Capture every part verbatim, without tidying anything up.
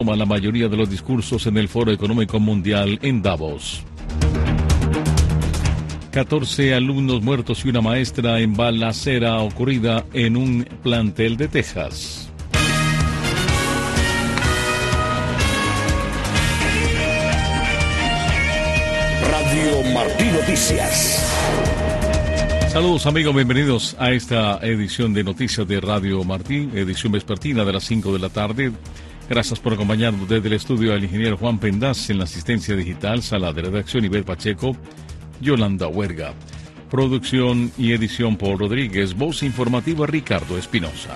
Toma la mayoría de los discursos en el Foro Económico Mundial en Davos. catorce alumnos muertos y una maestra en balacera ocurrida en un plantel de Texas. Radio Martí Noticias. Saludos amigos, bienvenidos a esta edición de Noticias de Radio Martí, edición vespertina de las cinco de la tarde. Gracias por acompañarnos desde el estudio al ingeniero Juan Pendaz, en la asistencia digital, sala de redacción Ibel Pacheco, Yolanda Huerga. Producción y edición por Rodríguez, voz informativa Ricardo Espinosa.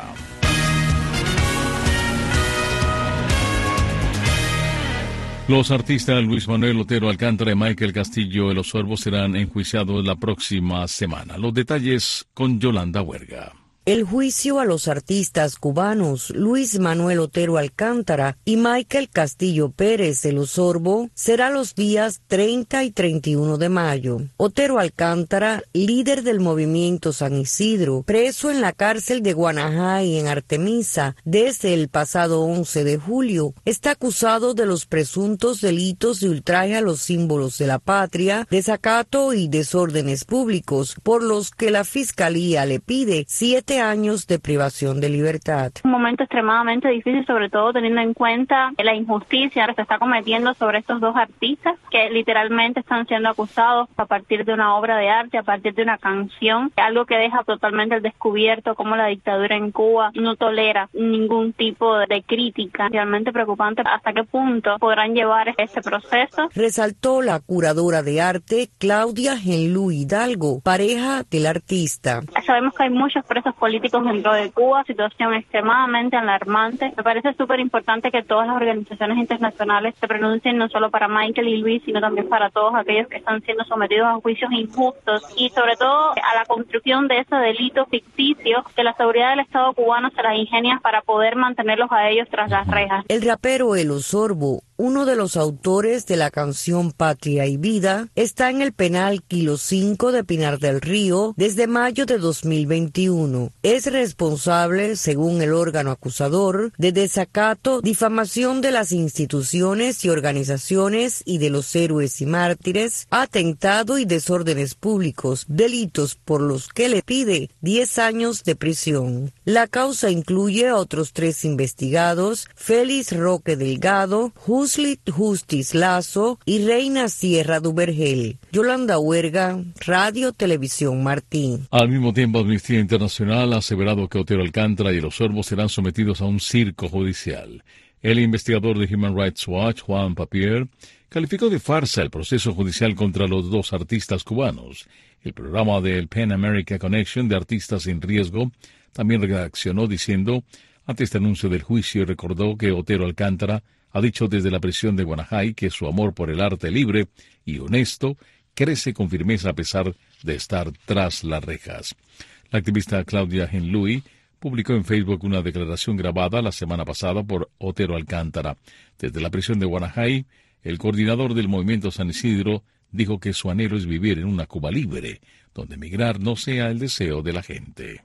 Los artistas Luis Manuel Otero Alcántara y Michael Castillo El Osorbo serán enjuiciados la próxima semana. Los detalles con Yolanda Huerga. El juicio a los artistas cubanos Luis Manuel Otero Alcántara y Michael Castillo Pérez El Osorbo será los días treinta y treinta y uno de mayo. Otero Alcántara, líder del movimiento San Isidro, preso en la cárcel de Guanajay en Artemisa desde el pasado once de julio, está acusado de los presuntos delitos de ultraje a los símbolos de la patria, desacato y desórdenes públicos, por los que la Fiscalía le pide siete años de privación de libertad. Un momento extremadamente difícil, sobre todo teniendo en cuenta la injusticia que se está cometiendo sobre estos dos artistas que literalmente están siendo acusados a partir de una obra de arte, a partir de una canción, algo que deja totalmente al descubierto cómo la dictadura en Cuba no tolera ningún tipo de crítica. Realmente preocupante hasta qué punto podrán llevar este proceso. Resaltó la curadora de arte Claudia Genlu Hidalgo, pareja del artista. Sabemos que hay muchos presos políticos dentro de Cuba, situación extremadamente alarmante. Me parece súper importante que todas las organizaciones internacionales se pronuncien no solo para Michael y Luis, sino también para todos aquellos que están siendo sometidos a juicios injustos y sobre todo a la construcción de ese delito ficticio que la seguridad del Estado cubano se las ingenia para poder mantenerlos a ellos tras las rejas. El rapero El Osorbo, uno de los autores de la canción Patria y Vida, está en el penal Kilo cinco de Pinar del Río desde mayo de dos mil veintiuno. Es responsable, según el órgano acusador, de desacato, difamación de las instituciones y organizaciones y de los héroes y mártires, atentado y desórdenes públicos, delitos por los que le pide diez años de prisión. La causa incluye a otros tres investigados, Félix Roque Delgado, Huslit Justiz Lazo y Reina Sierra Duvergel. Yolanda Huerga, Radio Televisión Martín. Al mismo tiempo, Amnistía Internacional ha aseverado que Otero Alcántara y El Osorbo serán sometidos a un circo judicial. El investigador de Human Rights Watch, Juan Papier, calificó de farsa el proceso judicial contra los dos artistas cubanos. El programa del Pan America Connection de Artistas en Riesgo también reaccionó diciendo, ante este anuncio del juicio, y recordó que Otero Alcántara ha dicho desde la prisión de Guanajay que su amor por el arte libre y honesto crece con firmeza a pesar de estar tras las rejas. La activista Claudia Genlu publicó en Facebook una declaración grabada la semana pasada por Otero Alcántara. Desde la prisión de Guanajay, el coordinador del movimiento San Isidro dijo que su anhelo es vivir en una Cuba libre, donde emigrar no sea el deseo de la gente.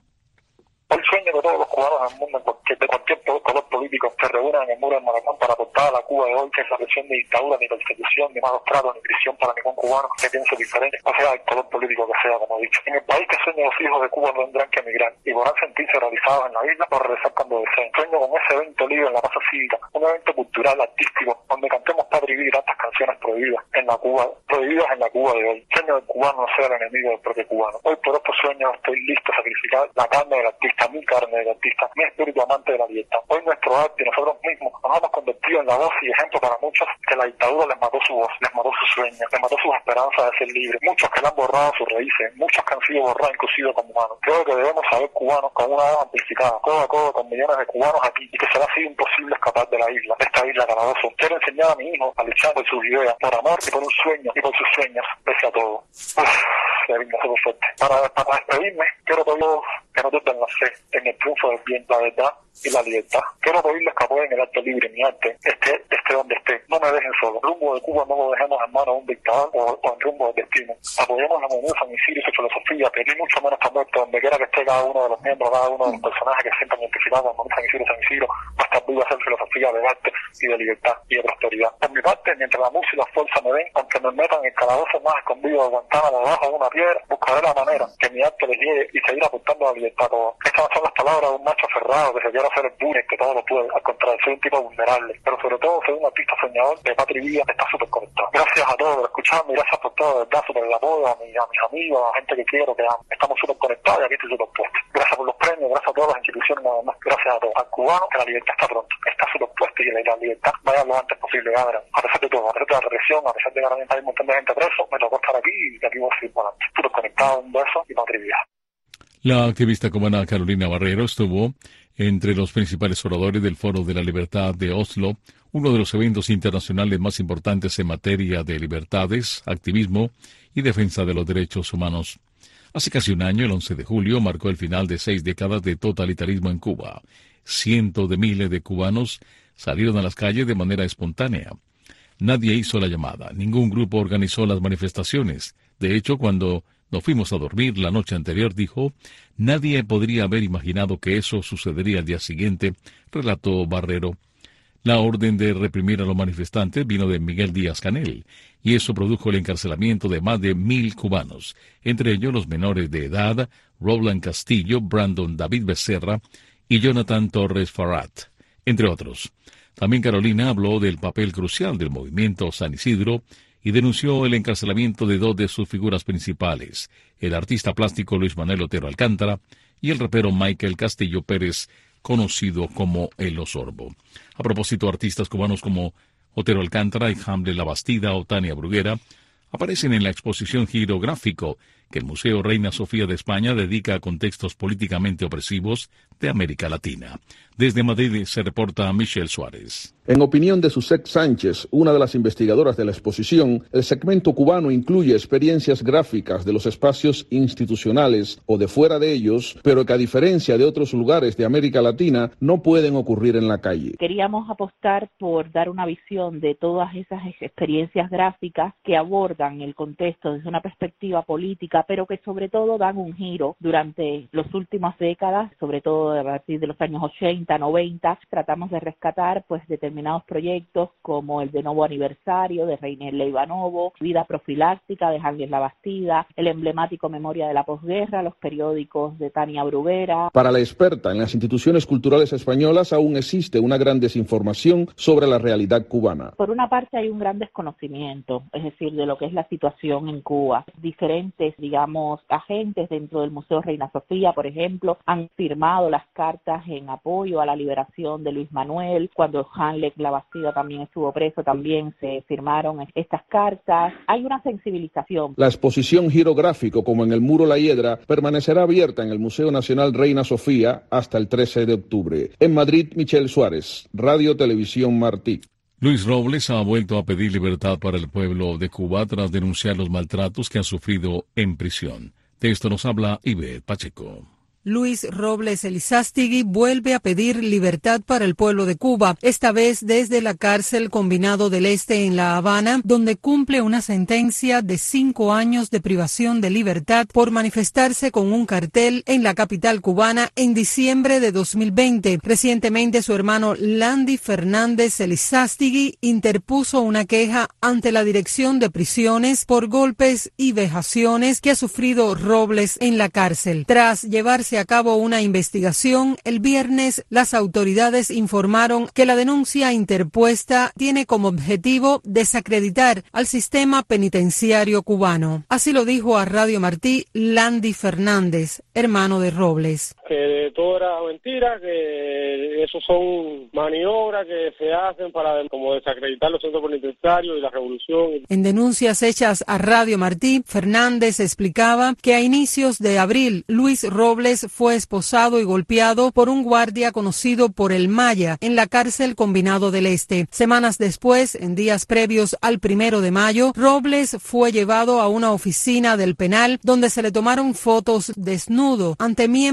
El sueño de todos los cubanos del mundo, de cualquier color político, se reúnan en el muro del Malecón para aportar a la Cuba de hoy, que es la presión de dictadura, ni persecución, ni malos tratos, ni prisión para ningún cubano que piense diferente, o sea, el color político que sea, como he dicho. En el país que sueña los hijos de Cuba no tendrán que emigrar y podrán sentirse realizados en la isla o regresar cuando deseen. Sueño con ese evento libre en la plaza cívica, un evento cultural, artístico, donde cantemos Patria y Vida y tantas canciones prohibidas en la Cuba, prohibidas en la Cuba de hoy. Sueño del cubano no ser el enemigo del propio cubano. Hoy por estos sueños estoy listo a sacrificar la carne del artista, mi carne del artista, mi espíritu amante de la libertad. Hoy nuestro arte y nosotros mismos nos hemos convertido en la voz y ejemplo para muchos que la dictadura les mató su voz, les mató sus sueños, les mató sus esperanzas de ser libres. Muchos que le han borrado sus raíces, muchos que han sido borrados inclusive como humanos. Creo que debemos saber cubanos con una voz amplificada, codo a codo con millones de cubanos aquí, y que será así imposible escapar de la isla, de esta isla calabozo. Quiero enseñar a mi hijo a luchar por sus ideas, por amor y por un sueño, y por sus sueños, pese a todo. Uf, qué lindo, súper fuerte. Para, para despedirme, quiero todos que no pierdan la fe en el triunfo del bien, la verdad y la libertad. Quiero pedirles que apoyen el arte libre, mi arte, este, este esté donde esté. No me dejen solo. El rumbo de Cuba no lo dejemos en manos de un dictador o, o en rumbo del destino. Apoyemos la movida San Isidro y su filosofía, pero ni mucho menos está muerto. Donde quiera que esté cada uno de los miembros, cada uno de los personajes que se sientan identificados con San Isidro y San Isidro, va a estar viva a hacer filosofía de arte y de libertad y de prosperidad. Por mi parte, mientras la música y la fuerza me den, aunque me metan en el calabozo más escondido de Guantánamo debajo de una piedra, buscaré la manera que mi arte les llegue y seguir apuntando a la libertad a todos. Estas son las palabras de un macho aferrado que se quiere hacer el bullying, que todo lo puede. Al contrario, soy un tipo vulnerable, pero sobre todo soy un artista soñador de patria y vida, está súper conectado. Gracias a todos por escucharme, gracias por todo, de verdad, por el apoyo a, mi, a mis amigos, a la gente que quiero, que amo. Estamos súper conectados y aquí estoy súper puesto. Gracias por los premios, gracias a todas las instituciones, nada más. Gracias a todos. Al cubano, que la libertad está pronto, está súper puesto y la libertad vaya lo antes posible, ya verán. A pesar de todo, a pesar de la represión, a pesar de que ahora mismo hay un montón de gente preso, me tocó estar aquí y aquí voy a seguir por adelante. Súper conectado, un beso y patria y vida. La activista cubana Carolina Barrero estuvo entre los principales oradores del Foro de la Libertad de Oslo, uno de los eventos internacionales más importantes en materia de libertades, activismo y defensa de los derechos humanos. Hace casi un año, el once de julio, marcó el final de seis décadas de totalitarismo en Cuba. Cientos de miles de cubanos salieron a las calles de manera espontánea. Nadie hizo la llamada, ningún grupo organizó las manifestaciones. De hecho, cuando nos fuimos a dormir la noche anterior, dijo, nadie podría haber imaginado que eso sucedería al día siguiente, relató Barrero. La orden de reprimir a los manifestantes vino de Miguel Díaz-Canel, y eso produjo el encarcelamiento de más de mil cubanos, entre ellos los menores de edad, Roland Castillo, Brandon David Becerra y Jonathan Torres Farrat, entre otros. También Carolina habló del papel crucial del movimiento San Isidro y denunció el encarcelamiento de dos de sus figuras principales, el artista plástico Luis Manuel Otero Alcántara y el rapero Michael Castillo Pérez, conocido como El Osorbo. A propósito, artistas cubanos como Otero Alcántara y Hamble La Bastida o Tania Bruguera aparecen en la exposición Girográfico que el Museo Reina Sofía de España dedica a contextos políticamente opresivos de América Latina. Desde Madrid se reporta Michelle Suárez. En opinión de Susek Sánchez, una de las investigadoras de la exposición, el segmento cubano incluye experiencias gráficas de los espacios institucionales o de fuera de ellos, pero que a diferencia de otros lugares de América Latina, no pueden ocurrir en la calle. Queríamos apostar por dar una visión de todas esas experiencias gráficas que abordan el contexto desde una perspectiva política, pero que sobre todo dan un giro durante las últimas décadas, sobre todo a partir de los años ochenta, noventa, tratamos de rescatar pues determinados proyectos como el de Novo Aniversario de Reiner Leivanovo, Vida Profiláctica de Ángel La Bastida, el emblemático Memoria de la Posguerra, los periódicos de Tania Bruguera. Para la experta, en las instituciones culturales españolas aún existe una gran desinformación sobre la realidad cubana. Por una parte hay un gran desconocimiento, es decir, de lo que es la situación en Cuba. Diferentes, digamos, agentes dentro del Museo Reina Sofía, por ejemplo, han firmado las cartas en apoyo a la liberación de Luis Manuel. Cuando Ángel La Bastida también estuvo preso, también se firmaron estas cartas. Hay una sensibilización. La exposición Girográfico, como en el Muro La Hiedra, permanecerá abierta en el Museo Nacional Reina Sofía hasta el trece de octubre. En Madrid, Michelle Suárez, Radio Televisión Martí. Luis Robles ha vuelto a pedir libertad para el pueblo de Cuba tras denunciar los maltratos que ha sufrido en prisión. De esto nos habla Ivette Pacheco. Luis Robles Elizástegui vuelve a pedir libertad para el pueblo de Cuba, esta vez desde la cárcel Combinado del Este en La Habana, donde cumple una sentencia de cinco años de privación de libertad por manifestarse con un cartel en la capital cubana en diciembre de dos mil veinte. Recientemente su hermano Landy Fernández Elizástegui interpuso una queja ante la Dirección de Prisiones por golpes y vejaciones que ha sufrido Robles en la cárcel. Tras llevarse a cabo una investigación, el viernes las autoridades informaron que la denuncia interpuesta tiene como objetivo desacreditar al sistema penitenciario cubano. Así lo dijo a Radio Martí Landy Fernández, hermano de Robles. Que todo era mentira, que eso son maniobras que se hacen para como desacreditar los centros penitenciarios y la revolución. En denuncias hechas a Radio Martí, Fernández explicaba que a inicios de abril Luis Robles fue esposado y golpeado por un guardia conocido por el Maya en la cárcel Combinado del Este. Semanas después, en días previos al primero de mayo, Robles fue llevado a una oficina del penal donde se le tomaron fotos desnudo ante miembros de la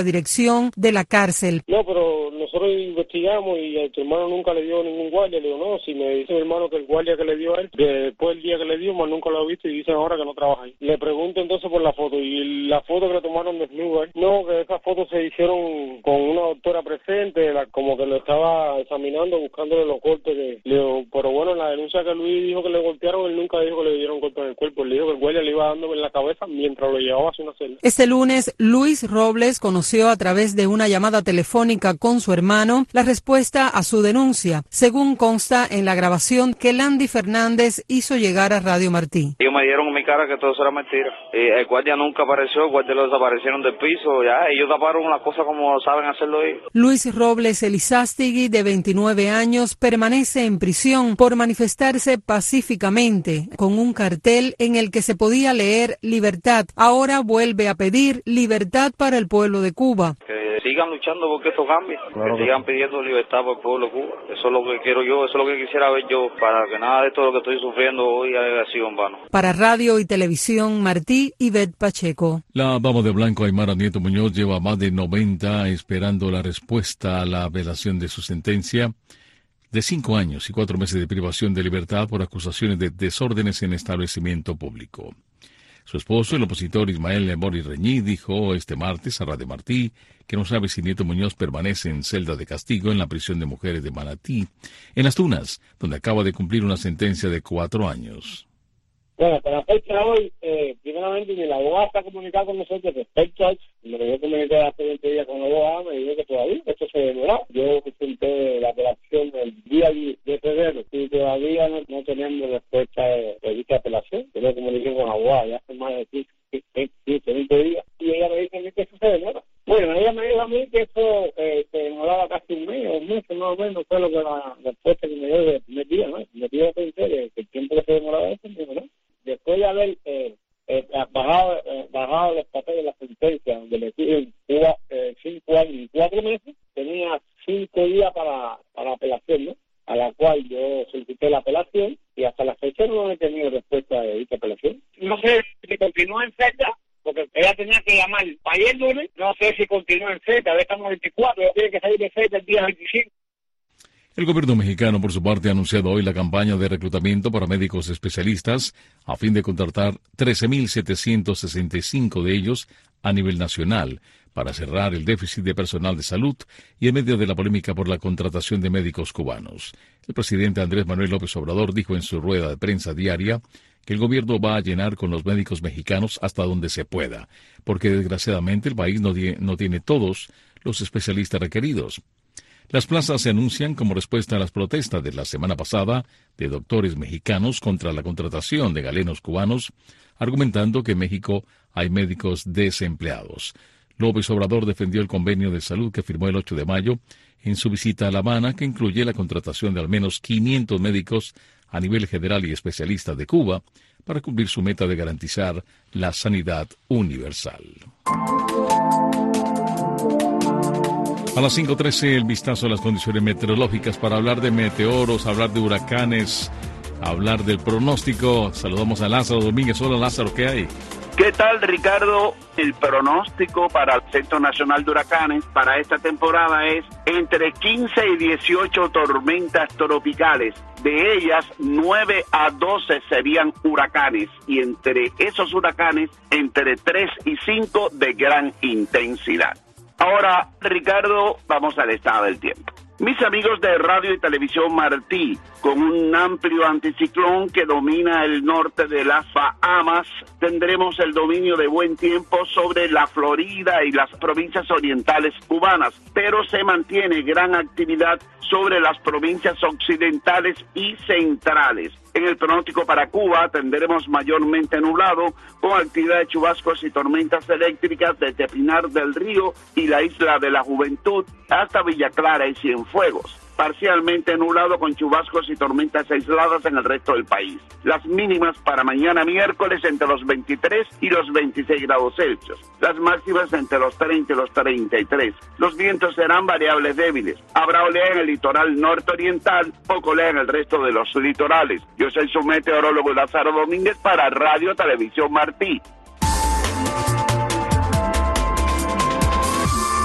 la dirección de la cárcel. No, pero nosotros investigamos y a tu hermano nunca le dio ningún guardia. Le digo, no, si me dice mi hermano que el guardia que le dio a él, después del día que le dio, más nunca lo ha visto y dicen ahora que no trabaja ahí. Le pregunto entonces por la foto y la foto que le tomaron desnuda. No, que esas fotos se hicieron con una doctora presente, la, como que lo estaba examinando, buscándole los golpes. Que, le digo, pero bueno, la denuncia que Luis dijo que le golpearon, él nunca dijo que le dieron golpes en el cuerpo. Él dijo que el guardia le iba dando en la cabeza mientras lo llevaba hacia una celda. Este lunes, Luis Robles conoció a través de una llamada telefónica con su hermano la respuesta a su denuncia, según consta en la grabación que Landy Fernández hizo llegar a Radio Martí. Ellos me dieron en mi cara que todo eso era mentira. Eh, el guardia nunca apareció, el guardia lo desaparecieron del piso, ya ellos taparon la cosa como saben hacerlo ellos. Luis Robles Elizástegui, de veintinueve años, permanece en prisión por manifestarse pacíficamente con un cartel en el que se podía leer libertad. Ahora vuelve a pedir libertad para el pueblo de Cuba. Que sigan luchando porque esto cambie, claro, que sigan pidiendo libertad para el pueblo de Cuba. Eso es lo que quiero yo, eso es lo que quisiera ver yo, para que nada de esto lo que estoy sufriendo hoy haya sido en vano. Para Radio y Televisión Martí, Ivette Pacheco. La dama de blanco Aymara Nieto Muñoz lleva más de noventa esperando la respuesta a la apelación de su sentencia de cinco años y cuatro meses de privación de libertad por acusaciones de desórdenes en establecimiento público. Su esposo, el opositor Ismael Mori Reñí, dijo este martes a Radio Martí que no sabe si Nieto Muñoz permanece en celda de castigo en la prisión de mujeres de Manatí, en Las Tunas, donde acaba de cumplir una sentencia de cuatro años. Bueno, para la fecha de hoy, eh, primeramente, ni la abogada está comunicada con nosotros respecto a eso. Me lo voy a comunicar hace veinte días con la abogada, me dijo que todavía esto se demoró. Yo presenté la apelación el día de febrero y todavía no, no tenemos respuesta de, de dicha apelación. Yo me comuniqué con la abogada ya hace más de quince, veinte días y ella me dice que eso se demora. Bueno, ella me dijo a mí que eso eh, se demoraba casi un mes o un mes, más o menos, fue lo que la respuesta que me dio de primer día, ¿no? Me dio pensé que el tiempo que se demoraba eso, me dijo, ¿no? Después de haber eh, eh, bajado, eh, bajado los papeles de la sentencia, donde le piden Cuba eh, cinco años y cuatro meses, tenía cinco días para, para apelación, ¿no? A la cual yo solicité la apelación y hasta la fecha no he tenido respuesta de dicha apelación. No sé si continúa en celda, porque ella tenía que llamar para ayer lunes, no sé si continúa en celda, a ver, estamos veinticuatro, ella tiene que salir de celda el día veinticinco. El gobierno mexicano, por su parte, ha anunciado hoy la campaña de reclutamiento para médicos especialistas a fin de contratar trece mil setecientos sesenta y cinco de ellos a nivel nacional para cerrar el déficit de personal de salud y en medio de la polémica por la contratación de médicos cubanos. El presidente Andrés Manuel López Obrador dijo en su rueda de prensa diaria que el gobierno va a llenar con los médicos mexicanos hasta donde se pueda, porque desgraciadamente el país no, no tiene todos los especialistas requeridos. Las plazas se anuncian como respuesta a las protestas de la semana pasada de doctores mexicanos contra la contratación de galenos cubanos, argumentando que en México hay médicos desempleados. López Obrador defendió el convenio de salud que firmó el ocho de mayo en su visita a La Habana, que incluye la contratación de al menos quinientos médicos a nivel general y especialista de Cuba para cumplir su meta de garantizar la sanidad universal. A las cinco trece, el vistazo a las condiciones meteorológicas para hablar de meteoros, hablar de huracanes, hablar del pronóstico. Saludamos a Lázaro Domínguez. Hola, Lázaro, ¿qué hay? ¿Qué tal, Ricardo? El pronóstico para el Centro Nacional de Huracanes para esta temporada es entre quince y dieciocho tormentas tropicales. De ellas, nueve a doce serían huracanes y entre esos huracanes, entre tres y cinco de gran intensidad. Ahora, Ricardo, vamos al estado del tiempo. Mis amigos de Radio y Televisión Martí, con un amplio anticiclón que domina el norte de las Bahamas, tendremos el dominio de buen tiempo sobre la Florida y las provincias orientales cubanas, pero se mantiene gran actividad sobre las provincias occidentales y centrales. En el pronóstico para Cuba tendremos mayormente nublado, con actividad de chubascos y tormentas eléctricas desde Pinar del Río y la Isla de la Juventud hasta Villa Clara y Cienfuegos. Parcialmente nublado con chubascos y tormentas aisladas en el resto del país. Las mínimas para mañana miércoles entre los veintitrés y los veintiséis grados Celsius. Las máximas entre los treinta y los treinta y tres. Los vientos serán variables débiles. Habrá oleaje en el litoral norte-oriental, poco oleaje en el resto de los litorales. Yo soy su meteorólogo Lázaro Domínguez para Radio Televisión Martí.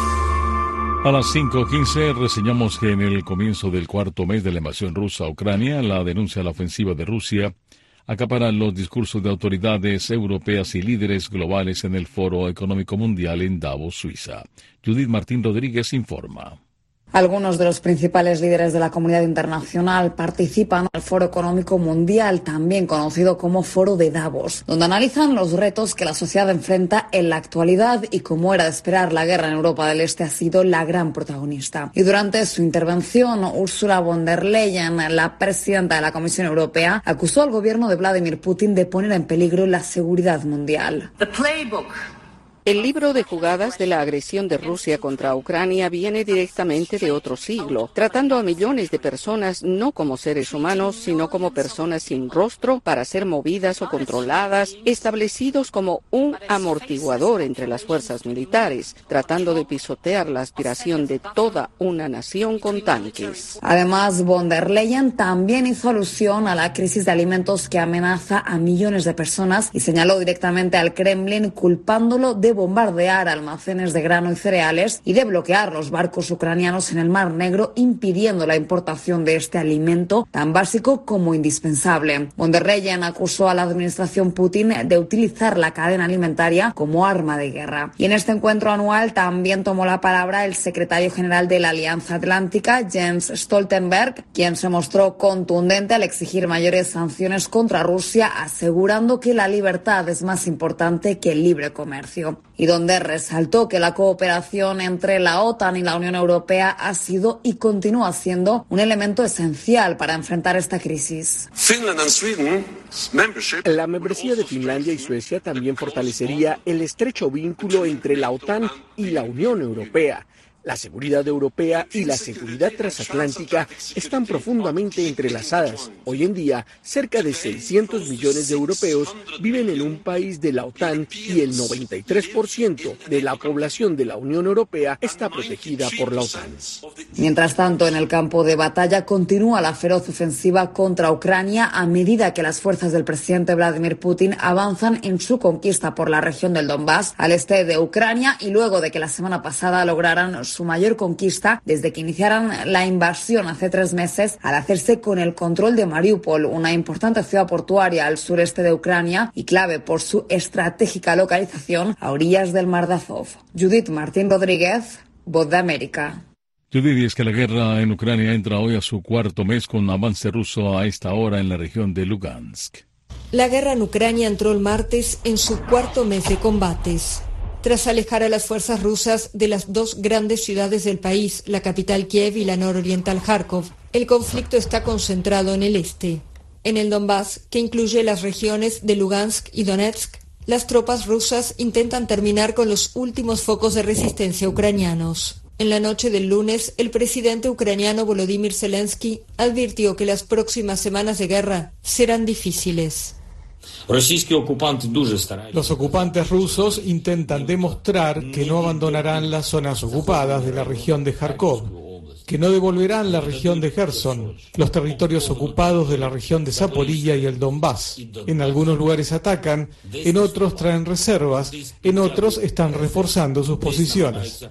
A las cinco quince reseñamos que en el comienzo del cuarto mes de la invasión rusa a Ucrania, la denuncia a la ofensiva de Rusia acapara los discursos de autoridades europeas y líderes globales en el Foro Económico Mundial en Davos, Suiza. Judith Martín Rodríguez informa. Algunos de los principales líderes de la comunidad internacional participan en el Foro Económico Mundial, también conocido como Foro de Davos, donde analizan los retos que la sociedad enfrenta en la actualidad y, como era de esperar, la guerra en Europa del Este ha sido la gran protagonista. Y durante su intervención, Ursula von der Leyen, la presidenta de la Comisión Europea, acusó al gobierno de Vladimir Putin de poner en peligro la seguridad mundial. The playbook. El libro de jugadas de la agresión de Rusia contra Ucrania viene directamente de otro siglo, tratando a millones de personas no como seres humanos, sino como personas sin rostro para ser movidas o controladas, establecidos como un amortiguador entre las fuerzas militares, tratando de pisotear la aspiración de toda una nación con tanques. Además, von der Leyen también hizo alusión a la crisis de alimentos que amenaza a millones de personas y señaló directamente al Kremlin culpándolo de bombardear almacenes de grano y cereales y de bloquear los barcos ucranianos en el Mar Negro, impidiendo la importación de este alimento tan básico como indispensable. Von der Leyen acusó a la administración Putin de utilizar la cadena alimentaria como arma de guerra. Y en este encuentro anual también tomó la palabra el secretario general de la Alianza Atlántica, Jens Stoltenberg, quien se mostró contundente al exigir mayores sanciones contra Rusia, asegurando que la libertad es más importante que el libre comercio. Y donde resaltó que la cooperación entre la OTAN y la Unión Europea ha sido y continúa siendo un elemento esencial para enfrentar esta crisis. La membresía de Finlandia y Suecia también fortalecería el estrecho vínculo entre la OTAN y la Unión Europea. La seguridad europea y la seguridad transatlántica están profundamente entrelazadas. Hoy en día, cerca de seiscientos millones de europeos viven en un país de la OTAN y el noventa y tres por ciento de la población de la Unión Europea está protegida por la OTAN. Mientras tanto, en el campo de batalla continúa la feroz ofensiva contra Ucrania a medida que las fuerzas del presidente Vladimir Putin avanzan en su conquista por la región del Donbass, al este de Ucrania, y luego de que la semana pasada lograran su mayor conquista desde que iniciaron la invasión hace tres meses al hacerse con el control de Mariupol, una importante ciudad portuaria al sureste de Ucrania y clave por su estratégica localización a orillas del Mar de Azov. Judith Martín Rodríguez, Voz de América. Judith, es que la guerra en Ucrania entra hoy a su cuarto mes con avance ruso a esta hora en la región de Lugansk. La guerra en Ucrania entró el martes en su cuarto mes de combates. Tras alejar a las fuerzas rusas de las dos grandes ciudades del país, la capital Kiev y la nororiental Kharkov, el conflicto está concentrado en el este. En el Donbass, que incluye las regiones de Lugansk y Donetsk, las tropas rusas intentan terminar con los últimos focos de resistencia ucranianos. En la noche del lunes, el presidente ucraniano Volodymyr Zelensky advirtió que las próximas semanas de guerra serán difíciles. Los ocupantes rusos intentan demostrar que no abandonarán las zonas ocupadas de la región de Kharkov, que no devolverán la región de Kherson, los territorios ocupados de la región de Zaporilla y el Donbass. En algunos lugares atacan, en otros traen reservas, en otros están reforzando sus posiciones.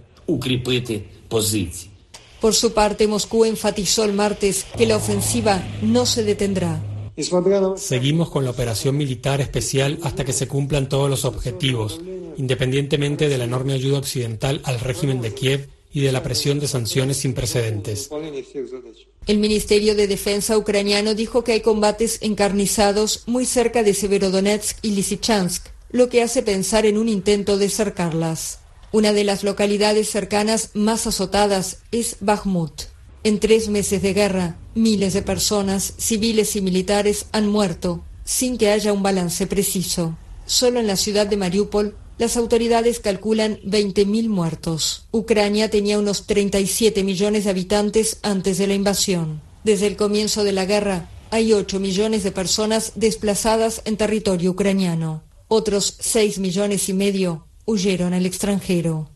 Por su parte, Moscú enfatizó el martes que la ofensiva no se detendrá. Seguimos con la operación militar especial hasta que se cumplan todos los objetivos, independientemente de la enorme ayuda occidental al régimen de Kiev y de la presión de sanciones sin precedentes. El Ministerio de Defensa ucraniano dijo que hay combates encarnizados muy cerca de Severodonetsk y Lysychansk, lo que hace pensar en un intento de cercarlas. Una de las localidades cercanas más azotadas es Bakhmut. En tres meses de guerra, miles de personas, civiles y militares, han muerto, sin que haya un balance preciso. Solo en la ciudad de Mariupol, las autoridades calculan veinte mil muertos. Ucrania tenía unos treinta y siete millones de habitantes antes de la invasión. Desde el comienzo de la guerra, hay ocho millones de personas desplazadas en territorio ucraniano. Otros seis millones y medio huyeron al extranjero.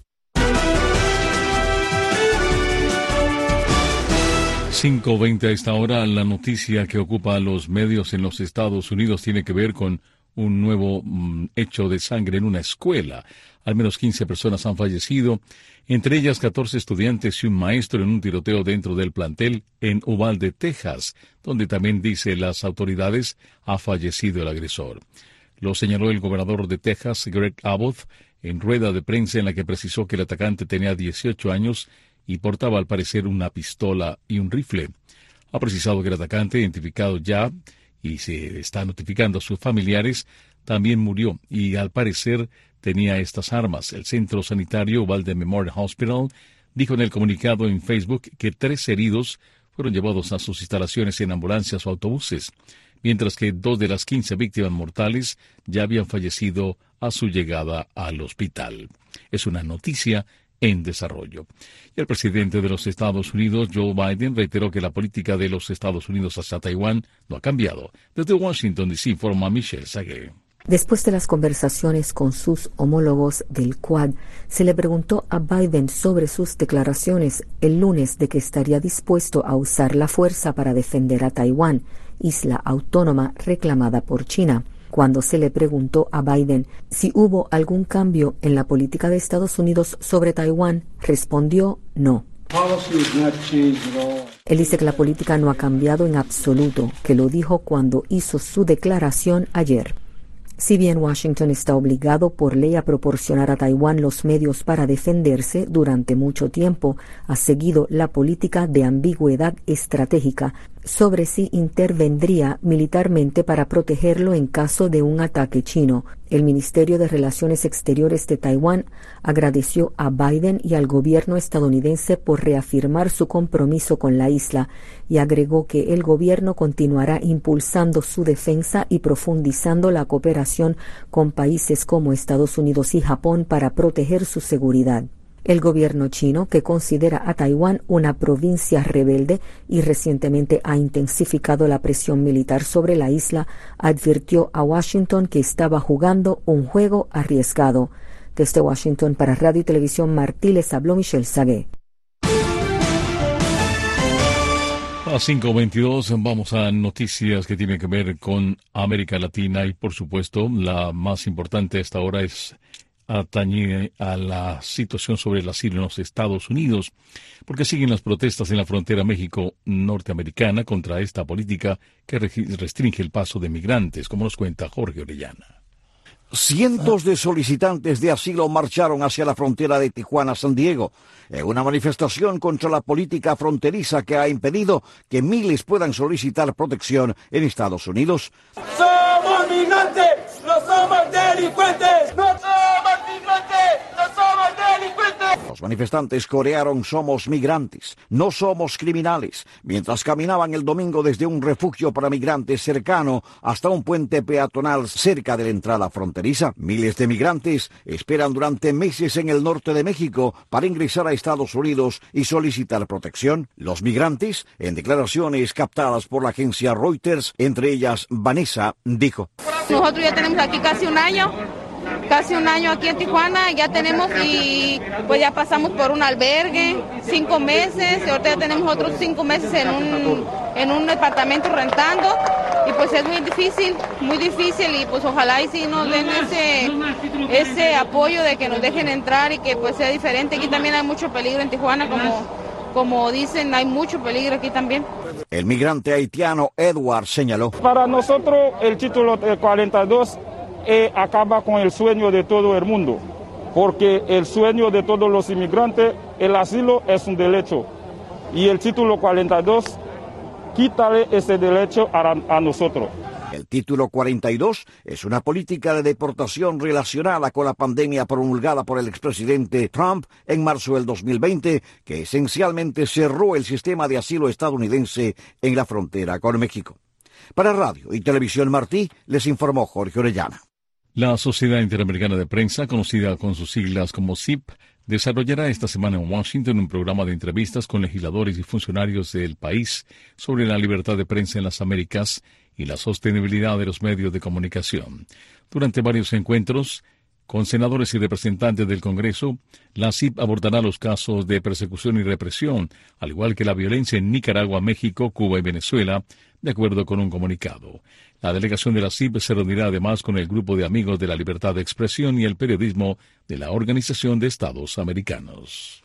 cinco veinte a esta hora, la noticia que ocupa a los medios en los Estados Unidos tiene que ver con un nuevo mm, hecho de sangre en una escuela. Al menos quince personas han fallecido, entre ellas catorce estudiantes y un maestro en un tiroteo dentro del plantel en Uvalde, Texas, donde también, dice las autoridades, ha fallecido el agresor. Lo señaló el gobernador de Texas, Greg Abbott, en rueda de prensa en la que precisó que el atacante tenía dieciocho años y portaba al parecer una pistola y un rifle. Ha precisado que el atacante, identificado ya y se está notificando a sus familiares, también murió y al parecer tenía estas armas. El centro sanitario Uvalde Memorial Hospital dijo en el comunicado en Facebook que tres heridos fueron llevados a sus instalaciones en ambulancias o autobuses, mientras que dos de las quince víctimas mortales ya habían fallecido a su llegada al hospital. Es una noticia en desarrollo. Y el presidente de los Estados Unidos, Joe Biden, reiteró que la política de los Estados Unidos hacia Taiwán no ha cambiado. Desde Washington, D C, informa Michelle Sagué. Después de las conversaciones con sus homólogos del Quad, se le preguntó a Biden sobre sus declaraciones el lunes de que estaría dispuesto a usar la fuerza para defender a Taiwán, isla autónoma reclamada por China. Cuando se le preguntó a Biden si hubo algún cambio en la política de Estados Unidos sobre Taiwán, respondió no. Él dice que la política no ha cambiado en absoluto, que lo dijo cuando hizo su declaración ayer. Si bien Washington está obligado por ley a proporcionar a Taiwán los medios para defenderse, durante mucho tiempo ha seguido la política de ambigüedad estratégica sobre si intervendría militarmente para protegerlo en caso de un ataque chino. El Ministerio de Relaciones Exteriores de Taiwán agradeció a Biden y al gobierno estadounidense por reafirmar su compromiso con la isla y agregó que el gobierno continuará impulsando su defensa y profundizando la cooperación con países como Estados Unidos y Japón para proteger su seguridad. El gobierno chino, que considera a Taiwán una provincia rebelde y recientemente ha intensificado la presión militar sobre la isla, advirtió a Washington que estaba jugando un juego arriesgado. Desde Washington para Radio y Televisión Martí les habló Michelle Sagué. A cinco veintidós vamos a noticias que tienen que ver con América Latina y, por supuesto, la más importante a esta hora es atañe a la situación sobre el asilo en los Estados Unidos, porque siguen las protestas en la frontera México-norteamericana contra esta política que restringe el paso de migrantes, como nos cuenta Jorge Orellana. Cientos de solicitantes de asilo marcharon hacia la frontera de Tijuana-San Diego, en una manifestación contra la política fronteriza que ha impedido que miles puedan solicitar protección en Estados Unidos. ¡Somos migrantes! ¡No somos delincuentes! ¡No somos migrantes! ¡No somos delincuentes! Los manifestantes corearon "Somos migrantes, no somos criminales", mientras caminaban el domingo desde un refugio para migrantes cercano hasta un puente peatonal cerca de la entrada fronteriza. Miles de migrantes esperan durante meses en el norte de México para ingresar a Estados Unidos y solicitar protección. Los migrantes, en declaraciones captadas por la agencia Reuters, entre ellas Vanessa, dijo: Nosotros ya tenemos aquí casi un año, casi un año aquí en Tijuana, ya tenemos y pues ya pasamos por un albergue, cinco meses, y ahorita ya tenemos otros cinco meses en un, en un departamento rentando, y pues es muy difícil, muy difícil, y pues ojalá y sí nos den ese, ese apoyo de que nos dejen entrar y que pues sea diferente. Aquí también hay mucho peligro en Tijuana, como, como dicen, hay mucho peligro aquí también. El migrante haitiano Edward señaló: Para nosotros el título cuarenta y dos eh, acaba con el sueño de todo el mundo, porque el sueño de todos los inmigrantes, el asilo es un derecho, y el título cuarenta y dos quítale ese derecho a, a nosotros. El título cuarenta y dos es una política de deportación relacionada con la pandemia promulgada por el expresidente Trump en marzo del dos mil veinte, que esencialmente cerró el sistema de asilo estadounidense en la frontera con México. Para Radio y Televisión Martí, les informó Jorge Orellana. La Sociedad Interamericana de Prensa, conocida con sus siglas como S I P, desarrollará esta semana en Washington un programa de entrevistas con legisladores y funcionarios del país sobre la libertad de prensa en las Américas y la sostenibilidad de los medios de comunicación. Durante varios encuentros Con senadores y representantes del Congreso, la C I P abordará los casos de persecución y represión, al igual que la violencia en Nicaragua, México, Cuba y Venezuela, de acuerdo con un comunicado. La delegación de la C I P se reunirá además con el Grupo de Amigos de la Libertad de Expresión y el Periodismo de la Organización de Estados Americanos.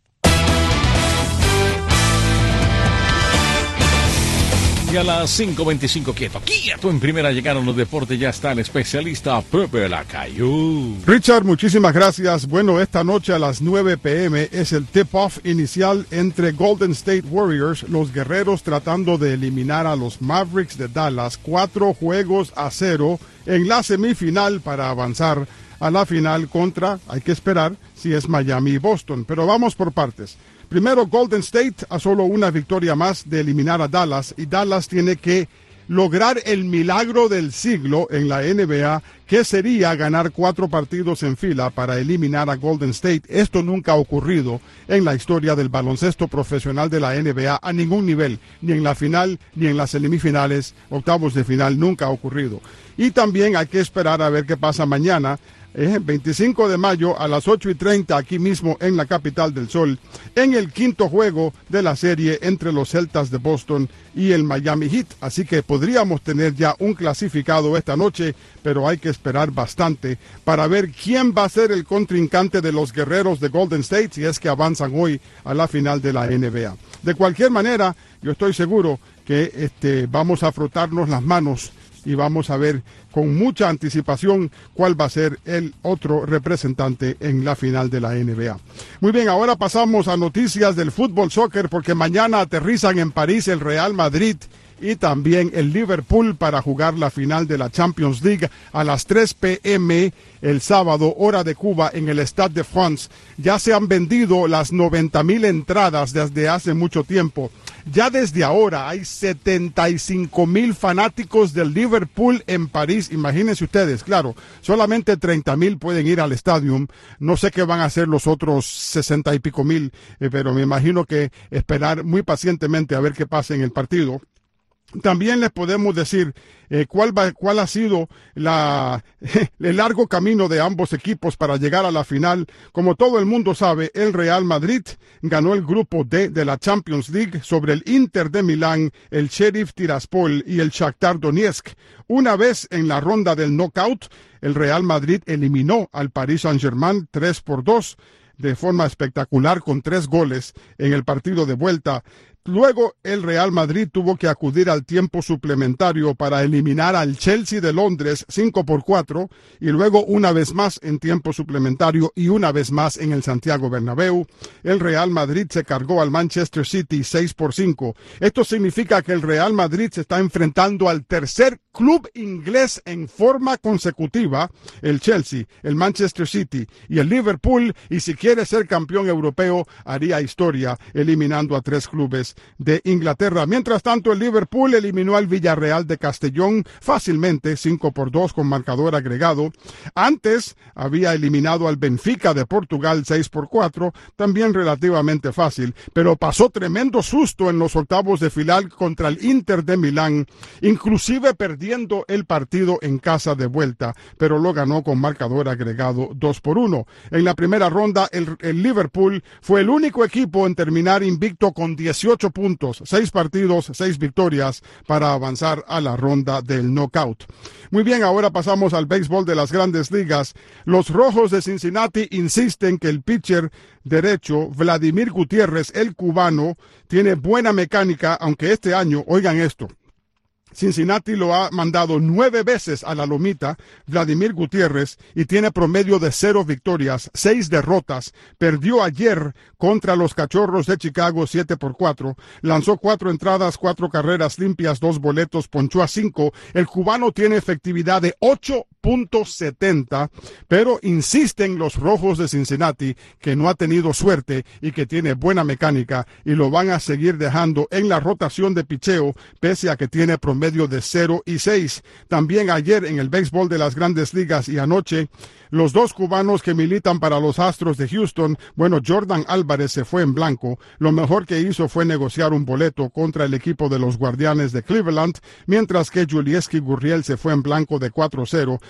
Y a las cinco veinticinco, quieto, quieto, en primera llegaron los deportes, ya está el especialista Pepe Lacayú. Richard, muchísimas gracias. Bueno, esta noche a las nueve p m es el tip-off inicial entre Golden State Warriors, los guerreros tratando de eliminar a los Mavericks de Dallas, cuatro juegos a cero en la semifinal para avanzar a la final contra, hay que esperar, si es Miami y Boston, pero vamos por partes. Primero, Golden State a solo una victoria más de eliminar a Dallas, y Dallas tiene que lograr el milagro del siglo en la N B A, que sería ganar cuatro partidos en fila para eliminar a Golden State. Esto nunca ha ocurrido en la historia del baloncesto profesional de la N B A a ningún nivel, ni en la final, ni en las semifinales, octavos de final, nunca ha ocurrido. Y también hay que esperar a ver qué pasa mañana, eh, veinticinco de mayo a las ocho y treinta, aquí mismo en la capital del sol, en el quinto juego de la serie entre los Celtas de Boston y el Miami Heat. Así que podríamos tener ya un clasificado esta noche, pero hay que esperar bastante para ver quién va a ser el contrincante de los guerreros de Golden State si es que avanzan hoy a la final de la N B A. De cualquier manera, yo estoy seguro que este, vamos a frotarnos las manos y vamos a ver con mucha anticipación cuál va a ser el otro representante en la final de la N B A. Muy bien, ahora pasamos a noticias del fútbol soccer, porque mañana aterrizan en París el Real Madrid y también el Liverpool para jugar la final de la Champions League a las tres p m el sábado, hora de Cuba, en el Stade de France. Ya se han vendido las noventa mil entradas desde hace mucho tiempo. Ya desde ahora hay setenta y cinco mil fanáticos del Liverpool en París. Imagínense ustedes, claro, solamente treinta mil pueden ir al estadio. No sé qué van a hacer los otros sesenta y pico mil, eh, pero me imagino que esperar muy pacientemente a ver qué pasa en el partido. También les podemos decir eh, cuál, va, cuál ha sido la, el largo camino de ambos equipos para llegar a la final. Como todo el mundo sabe, el Real Madrid ganó el grupo D de la Champions League sobre el Inter de Milán, el Sheriff Tiraspol y el Shakhtar Donetsk. Una vez en la ronda del knockout, el Real Madrid eliminó al Paris Saint-Germain tres por dos de forma espectacular con tres goles en el partido de vuelta. Luego el Real Madrid tuvo que acudir al tiempo suplementario para eliminar al Chelsea de Londres cinco por cuatro, y luego una vez más en tiempo suplementario y una vez más en el Santiago Bernabéu, el Real Madrid se cargó al Manchester City seis por cinco. Esto significa que el Real Madrid se está enfrentando al tercer club inglés en forma consecutiva, el Chelsea, el Manchester City y el Liverpool, y si quiere ser campeón europeo haría historia eliminando a tres clubes de Inglaterra. Mientras tanto, el Liverpool eliminó al Villarreal de Castellón fácilmente, cinco por dos con marcador agregado. Antes había eliminado al Benfica de Portugal seis por cuatro, también relativamente fácil, pero pasó tremendo susto en los octavos de final contra el Inter de Milán, inclusive perdiendo el partido en casa de vuelta, pero lo ganó con marcador agregado dos por uno. En la primera ronda, el, el Liverpool fue el único equipo en terminar invicto con dieciocho puntos, seis partidos, seis victorias para avanzar a la ronda del knockout. Muy bien, ahora pasamos al béisbol de las Grandes Ligas. Los Rojos de Cincinnati insisten que el pitcher derecho Vladimir Gutiérrez, el cubano, tiene buena mecánica, aunque este año, oigan esto, Cincinnati lo ha mandado nueve veces a la lomita, Vladimir Gutiérrez, y tiene promedio de cero victorias, seis derrotas. Perdió ayer contra los Cachorros de Chicago siete por cuatro. Lanzó cuatro entradas, cuatro carreras limpias, dos boletos, ponchó a cinco. El cubano tiene efectividad de ocho punto setenta, pero insisten los Rojos de Cincinnati que no ha tenido suerte y que tiene buena mecánica, y lo van a seguir dejando en la rotación de picheo, pese a que tiene promedio de cero y seis. También ayer en el béisbol de las Grandes Ligas y anoche, los dos cubanos que militan para los Astros de Houston, bueno, Jordan Álvarez se fue en blanco. Lo mejor que hizo fue negociar un boleto contra el equipo de los Guardianes de Cleveland, mientras que Julieski Gurriel se fue en blanco de cuatro cero.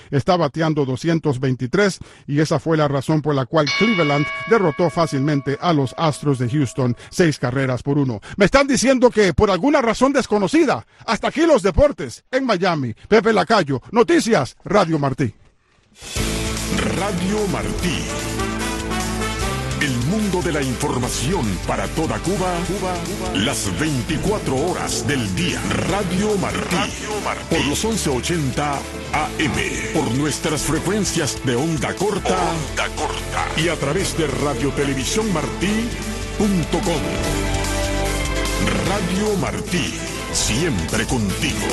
está bateando doscientos veintitrés y esa fue la razón por la cual Cleveland derrotó fácilmente a los Astros de Houston, seis carreras por uno. Me están diciendo que por alguna razón desconocida, hasta aquí los deportes en Miami. Pepe Lacayo, Noticias, Radio Martí. Radio Martí. El mundo de la información para toda Cuba, Cuba, Cuba, las veinticuatro horas del día. Radio Martí, Radio Martí, por los once ochenta A M, por nuestras frecuencias de onda corta, onda corta y a través de radio televisión martí punto com. Radio Martí, siempre contigo.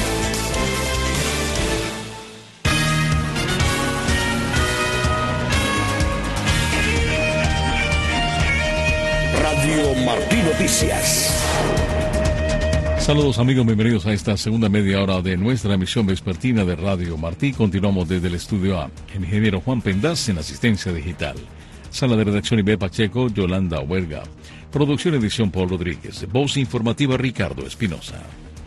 Radio Martí Noticias. Saludos amigos, bienvenidos a esta segunda media hora de nuestra emisión vespertina de Radio Martí. Continuamos desde el estudio A. El ingeniero Juan Pendaz en asistencia digital. Sala de redacción Ibe Pacheco, Yolanda Huerga. Producción y edición Paul Rodríguez. Voz informativa Ricardo Espinosa.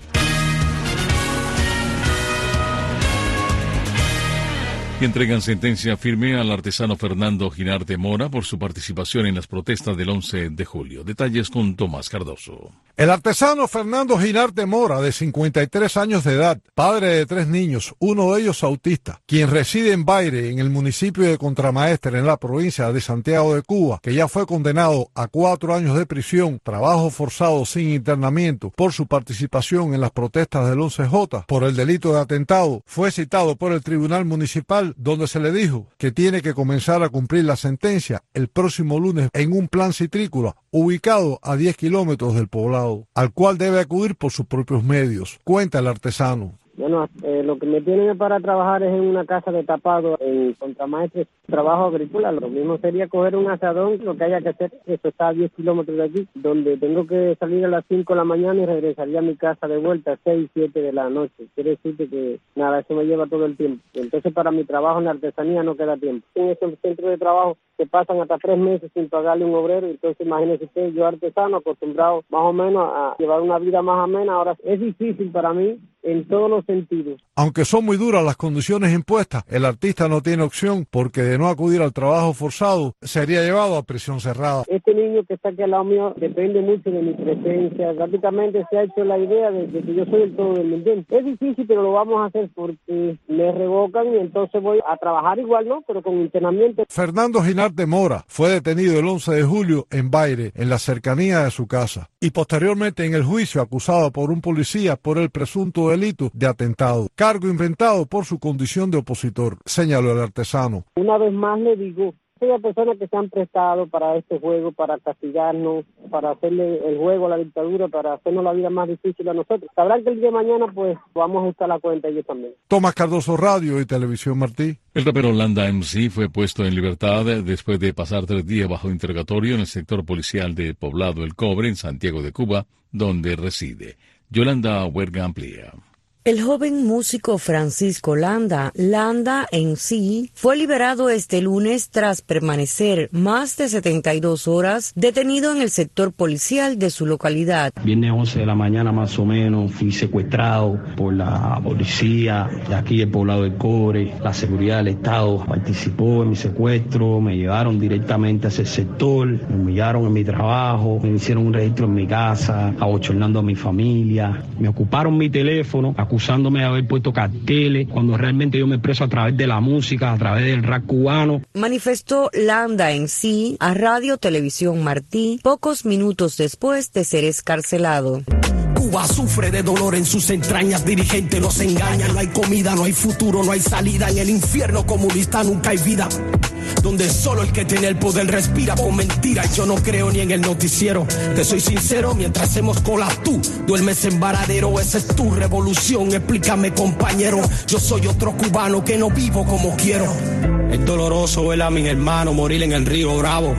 Y entregan sentencia firme al artesano Fernando Ginarte Mora por su participación en las protestas del once de julio. Detalles con Tomás Cardoso. El artesano Fernando Ginarte Mora, de cincuenta y tres años de edad, padre de tres niños, uno de ellos autista, quien reside en Baire, en el municipio de Contramaestre, en la provincia de Santiago de Cuba, que ya fue condenado a cuatro años de prisión, trabajo forzado sin internamiento, por su participación en las protestas del once J, por el delito de atentado, fue citado por el Tribunal Municipal, donde se le dijo que tiene que comenzar a cumplir la sentencia el próximo lunes en un plan citrícola ubicado a diez kilómetros del poblado, al cual debe acudir por sus propios medios, cuenta el artesano. Bueno, eh, lo que me tienen para trabajar es en una casa de tapado en Contramaestre, trabajo agrícola. Lo mismo sería coger un asadón, lo que haya que hacer. Eso está a diez kilómetros de aquí, donde tengo que salir a las cinco de la mañana y regresaría a mi casa de vuelta a seis, siete de la noche. Quiere decir que nada, eso me lleva todo el tiempo. Entonces para mi trabajo en la artesanía no queda tiempo. En esos centros de trabajo se pasan hasta tres meses sin pagarle un obrero. Entonces imagínese usted, yo artesano acostumbrado más o menos a llevar una vida más amena, ahora es difícil para mí en todos los sentidos. Aunque son muy duras las condiciones impuestas, el artista no tiene opción porque de no acudir al trabajo forzado sería llevado a prisión cerrada. Este niño que está aquí al lado mío depende mucho de mi presencia. Prácticamente se ha hecho la idea de, de que yo soy el todo del mundo. Es difícil, pero lo vamos a hacer porque me revocan y entonces voy a trabajar igual, ¿no? Pero con internamiento. Fernando Ginarte Mora fue detenido el once de julio en Baire, en la cercanía de su casa, y posteriormente en el juicio acusado por un policía por el presunto delito de atentado, cargo inventado por su condición de opositor, señaló el artesano. Una vez más le digo, aquellas personas que se han prestado para este juego, para castigarnos, para hacerle el juego a la dictadura, para hacernos la vida más difícil a nosotros, sabrán que el día de mañana pues vamos a estar a la cuenta ellos también. Tomás Cardoso, Radio y Televisión Martí. El rapero Landa M C fue puesto en libertad después de pasar tres días bajo interrogatorio en el sector policial de Poblado El Cobre, en Santiago de Cuba, donde reside. Yolanda Huerga amplía. El joven músico Francisco Landa, Landa M C, fue liberado este lunes tras permanecer más de setenta y dos horas detenido en el sector policial de su localidad. Viernes once de la mañana más o menos fui secuestrado por la policía de aquí del Poblado del Cobre. La seguridad del Estado participó en mi secuestro, me llevaron directamente a ese sector, me humillaron en mi trabajo, me hicieron un registro en mi casa, abochornando a mi familia, me ocuparon mi teléfono, acusándome de haber puesto carteles, cuando realmente yo me expreso a través de la música, a través del rap cubano. Manifestó Landa M C a Radio Televisión Martí pocos minutos después de ser escarcelado. Cuba sufre de dolor en sus entrañas, dirigentes nos engañan, no hay comida, no hay futuro, no hay salida, en el infierno comunista nunca hay vida, donde solo el que tiene el poder respira con mentiras. Yo no creo ni en el noticiero, te soy sincero, mientras hacemos colas tú duermes en varadero, esa es tu revolución, explícame compañero, yo soy otro cubano que no vivo como quiero. Es doloroso ver a mis hermanos morir en el río Bravo,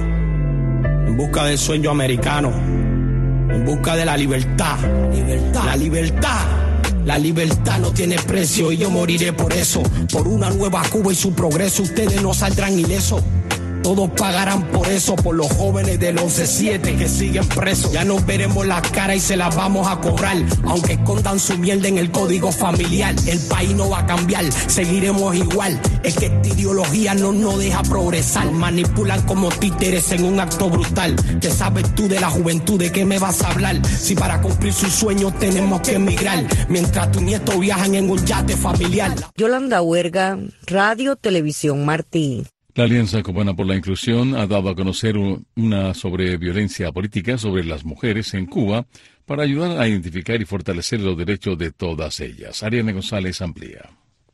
en busca del sueño americano, en busca de la libertad, libertad, la libertad. La libertad no tiene precio y yo moriré por eso, por una nueva Cuba y su progreso. Ustedes no saldrán ilesos. Todos pagarán por eso, por los jóvenes del once siete que siguen presos. Ya nos veremos la cara y se las vamos a cobrar. Aunque escondan su mierda en el código familiar, el país no va a cambiar, seguiremos igual. Es que esta ideología no nos deja progresar. Manipulan como títeres en un acto brutal. ¿Qué sabes tú de la juventud? ¿De qué me vas a hablar? Si para cumplir sus sueños tenemos que emigrar, mientras tus nietos viajan en un yate familiar. Yolanda Huerga, Radio Televisión Martí. La Alianza Cubana por la Inclusión ha dado a conocer una sobre violencia política sobre las mujeres en Cuba para ayudar a identificar y fortalecer los derechos de todas ellas. Ariane González amplía.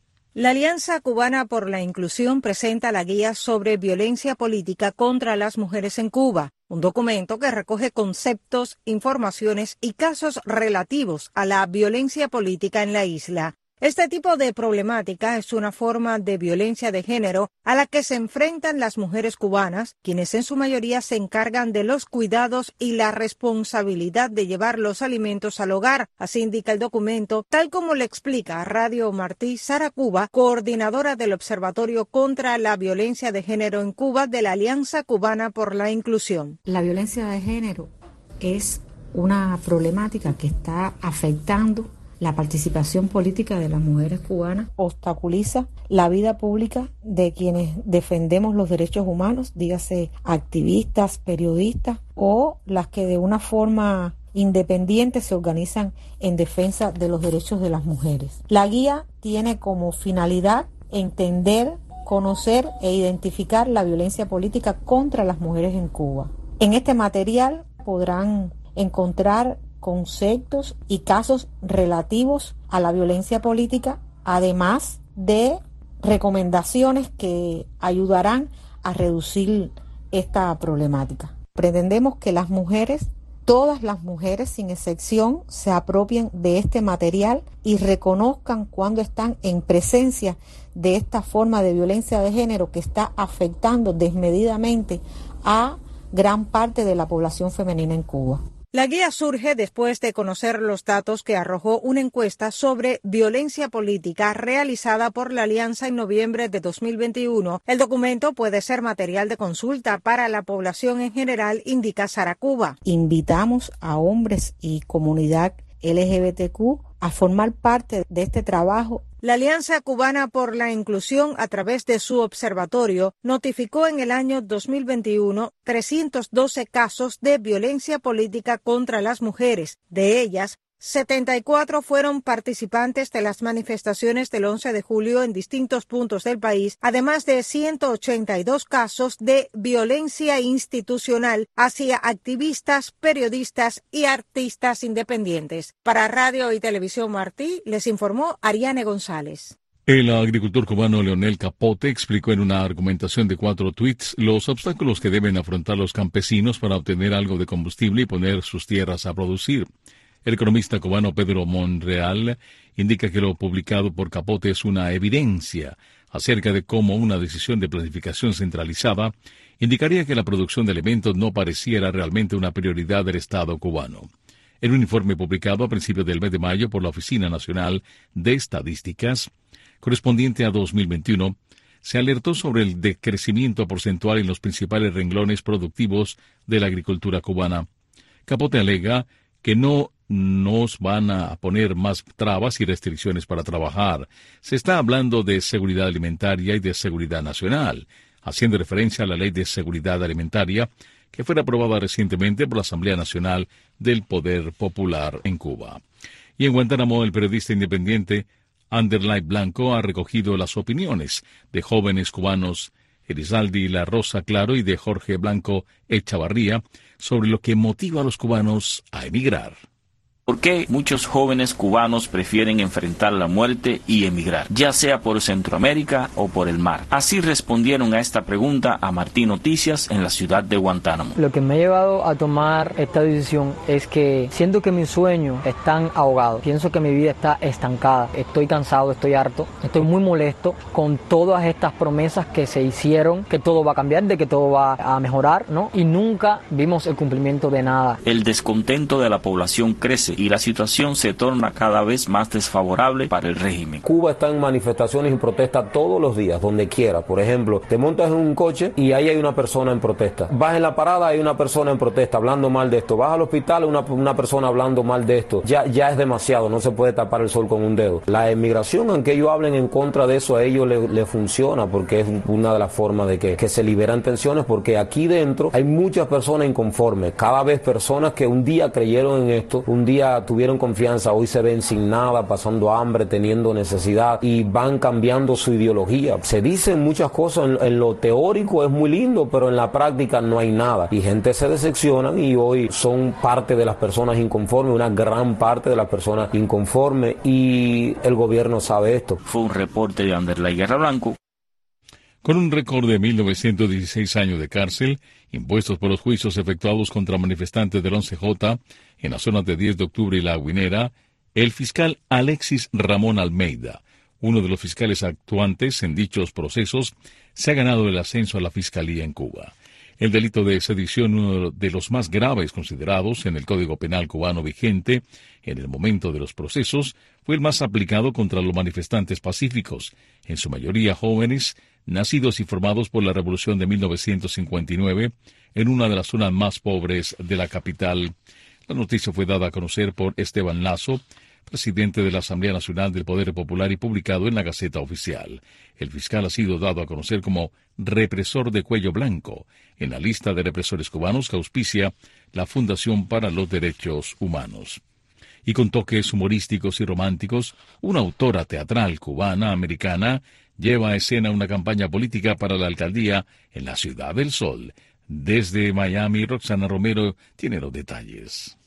La Alianza Cubana por la Inclusión presenta la guía sobre violencia política contra las mujeres en Cuba, un documento que recoge conceptos, informaciones y casos relativos a la violencia política en la isla. Este tipo de problemática es una forma de violencia de género a la que se enfrentan las mujeres cubanas, quienes en su mayoría se encargan de los cuidados y la responsabilidad de llevar los alimentos al hogar. Así indica el documento, tal como le explica a Radio Martí Sara Cuba, coordinadora del Observatorio contra la Violencia de Género en Cuba de la Alianza Cubana por la Inclusión. La violencia de género es una problemática que está afectando la participación política de las mujeres cubanas, obstaculiza la vida pública de quienes defendemos los derechos humanos, dígase activistas, periodistas o las que de una forma independiente se organizan en defensa de los derechos de las mujeres. La guía tiene como finalidad entender, conocer e identificar la violencia política contra las mujeres en Cuba. En este material podrán encontrar conceptos y casos relativos a la violencia política, además de recomendaciones que ayudarán a reducir esta problemática. Pretendemos que las mujeres, todas las mujeres sin excepción, se apropien de este material y reconozcan cuando están en presencia de esta forma de violencia de género que está afectando desmedidamente a gran parte de la población femenina en Cuba. La guía surge después de conocer los datos que arrojó una encuesta sobre violencia política realizada por la Alianza en noviembre de dos mil veintiuno. El documento puede ser material de consulta para la población en general, indica Sara Cuba. Invitamos a hombres y comunidad L G B T Q a formar parte de este trabajo. La Alianza Cubana por la Inclusión, a través de su observatorio, notificó en el año dos mil veintiuno trescientos doce casos de violencia política contra las mujeres. De ellas, setenta y cuatro fueron participantes de las manifestaciones del once de julio en distintos puntos del país, además de ciento ochenta y dos casos de violencia institucional hacia activistas, periodistas y artistas independientes. Para Radio y Televisión Martí, les informó Ariane González. El agricultor cubano Leonel Capote explicó en una argumentación de cuatro tuits los obstáculos que deben afrontar los campesinos para obtener algo de combustible y poner sus tierras a producir. El economista cubano Pedro Monreal indica que lo publicado por Capote es una evidencia acerca de cómo una decisión de planificación centralizada indicaría que la producción de alimentos no pareciera realmente una prioridad del Estado cubano. En un informe publicado a principios del mes de mayo por la Oficina Nacional de Estadísticas, correspondiente a dos mil veintiuno, se alertó sobre el decrecimiento porcentual en los principales renglones productivos de la agricultura cubana. Capote alega que no nos van a poner más trabas y restricciones para trabajar. Se está hablando de seguridad alimentaria y de seguridad nacional, haciendo referencia a la Ley de Seguridad Alimentaria, que fue aprobada recientemente por la Asamblea Nacional del Poder Popular en Cuba. Y en Guantánamo, el periodista independiente Anderlay Blanco ha recogido las opiniones de jóvenes cubanos Elizaldi La Rosa Claro y de Jorge Blanco Echavarría sobre lo que motiva a los cubanos a emigrar. ¿Por qué muchos jóvenes cubanos prefieren enfrentar la muerte y emigrar, ya sea por Centroamérica o por el mar? Así respondieron a esta pregunta a Martí Noticias en la ciudad de Guantánamo. Lo que me ha llevado a tomar esta decisión es que siento que mis sueños están ahogados. Pienso que mi vida está estancada. Estoy cansado, estoy harto, estoy muy molesto con todas estas promesas que se hicieron, que todo va a cambiar, de que todo va a mejorar, ¿no? Y nunca vimos el cumplimiento de nada. El descontento de la población crece y la situación se torna cada vez más desfavorable para el régimen. Cuba está en manifestaciones y protestas todos los días, donde quiera. Por ejemplo, te montas en un coche y ahí hay una persona en protesta. Vas en la parada, hay una persona en protesta hablando mal de esto. Vas al hospital, una, una persona hablando mal de esto. Ya, ya es demasiado, no se puede tapar el sol con un dedo. La emigración, aunque ellos hablen en contra de eso, a ellos les le funciona, porque es una de las formas de que, que se liberan tensiones, porque aquí dentro hay muchas personas inconformes. Cada vez personas que un día creyeron en esto, un día tuvieron confianza, hoy se ven sin nada, pasando hambre, teniendo necesidad, y van cambiando su ideología. Se dicen muchas cosas, en, en lo teórico es muy lindo, pero en la práctica no hay nada. Y gente se decepciona y hoy son parte de las personas inconformes, una gran parte de las personas inconformes, y el gobierno sabe esto. Fue un reporte de Anderlay Guerra Blanco. Con un récord de mil novecientos dieciséis años de cárcel, impuestos por los juicios efectuados contra manifestantes del once J en las zonas de diez de octubre y La Guinera, el fiscal Alexis Ramón Almeida, uno de los fiscales actuantes en dichos procesos, se ha ganado el ascenso a la fiscalía en Cuba. El delito de sedición, uno de los más graves considerados en el Código Penal cubano vigente en el momento de los procesos, fue el más aplicado contra los manifestantes pacíficos, en su mayoría jóvenes, nacidos y formados por la Revolución de mil novecientos cincuenta y nueve, en una de las zonas más pobres de la capital. La noticia fue dada a conocer por Esteban Lazo, presidente de la Asamblea Nacional del Poder Popular, y publicado en la Gaceta Oficial. El fiscal ha sido dado a conocer como represor de cuello blanco en la lista de represores cubanos que auspicia la Fundación para los Derechos Humanos. Y con toques humorísticos y románticos, una autora teatral cubana-americana lleva a escena una campaña política para la alcaldía en la Ciudad del Sol. Desde Miami, Roxana Romero tiene los detalles.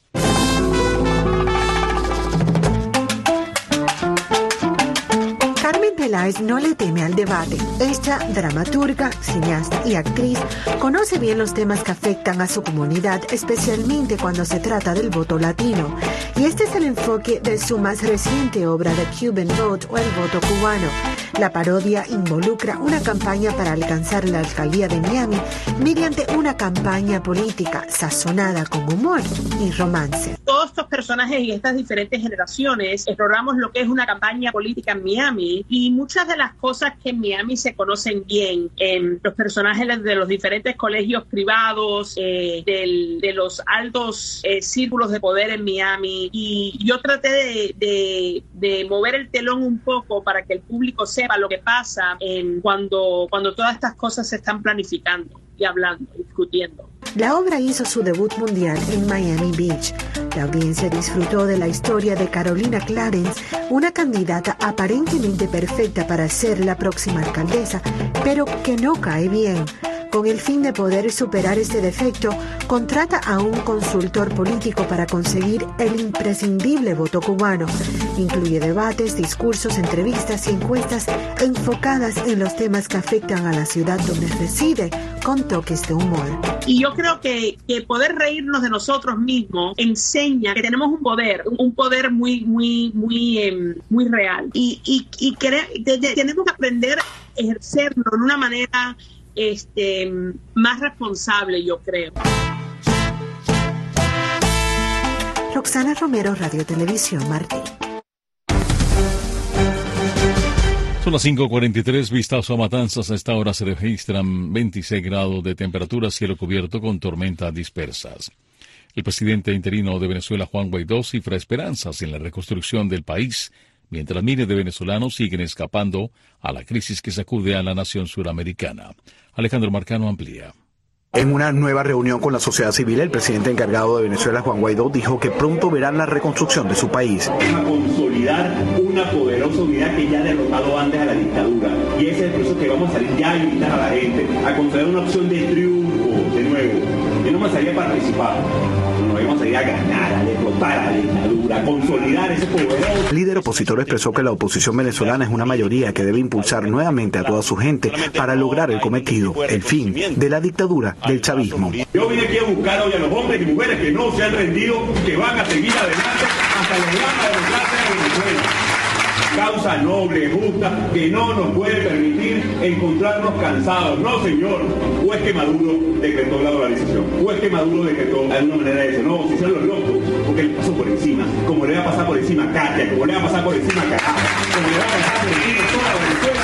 Carmen Peláez no le teme al debate. Ella, dramaturga, cineasta y actriz, conoce bien los temas que afectan a su comunidad, especialmente cuando se trata del voto latino. Y este es el enfoque de su más reciente obra, The Cuban Vote, o El voto cubano. La parodia involucra una campaña para alcanzar la alcaldía de Miami mediante una campaña política sazonada con humor y romance. Todos estos personajes y estas diferentes generaciones exploramos lo que es una campaña política en Miami, y muchas de las cosas que en Miami se conocen bien, en los personajes de los diferentes colegios privados, eh, del, de los altos eh, círculos de poder en Miami, y yo traté de, de, de mover el telón un poco para que el público sepa lo que pasa en cuando, cuando todas estas cosas se están planificando y hablando, discutiendo. La obra hizo su debut mundial en Miami Beach. La audiencia disfrutó de la historia de Carolina Clarence, una candidata aparentemente perfecta para ser la próxima alcaldesa, pero que no cae bien. Con el fin de poder superar este defecto, contrata a un consultor político para conseguir el imprescindible voto cubano. Incluye debates, discursos, entrevistas y encuestas enfocadas en los temas que afectan a la ciudad donde reside, con toques de humor. Y yo creo que, que poder reírnos de nosotros mismos enseña que tenemos un poder, un poder muy, muy, muy, eh, muy real. Y, y, y querer, de, de, tenemos que aprender a ejercerlo de una manera este, más responsable, yo creo. Roxana Romero, Radio Televisión Martí. Son las cinco cuarenta y tres, vistazo a Matanzas. A esta hora se registran veintiséis grados de temperatura, cielo cubierto con tormentas dispersas. El presidente interino de Venezuela, Juan Guaidó, cifra esperanzas en la reconstrucción del país, mientras miles de venezolanos siguen escapando a la crisis que sacude a la nación suramericana. Alejandro Marcano amplía. En una nueva reunión con la sociedad civil, el presidente encargado de Venezuela, Juan Guaidó, dijo que pronto verán la reconstrucción de su país. A consolidar una poderosa unidad que ya ha derrotado antes a la dictadura. Y ese es el proceso que vamos a salir ya a invitar a la gente, a consolidar una opción de triunfo de nuevo. Yo no me salía a participar, no vamos a salir a ganar, a derrotar a la dictadura, a consolidar ese poderoso. El líder opositor expresó que la oposición venezolana es una mayoría que debe impulsar nuevamente a toda su gente para lograr el cometido, el fin de la dictadura del chavismo. Yo vine aquí a buscar hoy a los hombres y mujeres que no se han rendido, que van a seguir adelante hasta lograr la democracia de Venezuela. causa noble, justa, que no nos puede permitir encontrarnos cansados. No, señor. O es que Maduro decretó la dolarización, o es que Maduro decretó de alguna manera eso. No, si son los locos, porque le pasó por encima, como le va a pasar por encima a Katia, como le va a pasar por encima a Caracas, como le va a pasar por encima a toda Venezuela.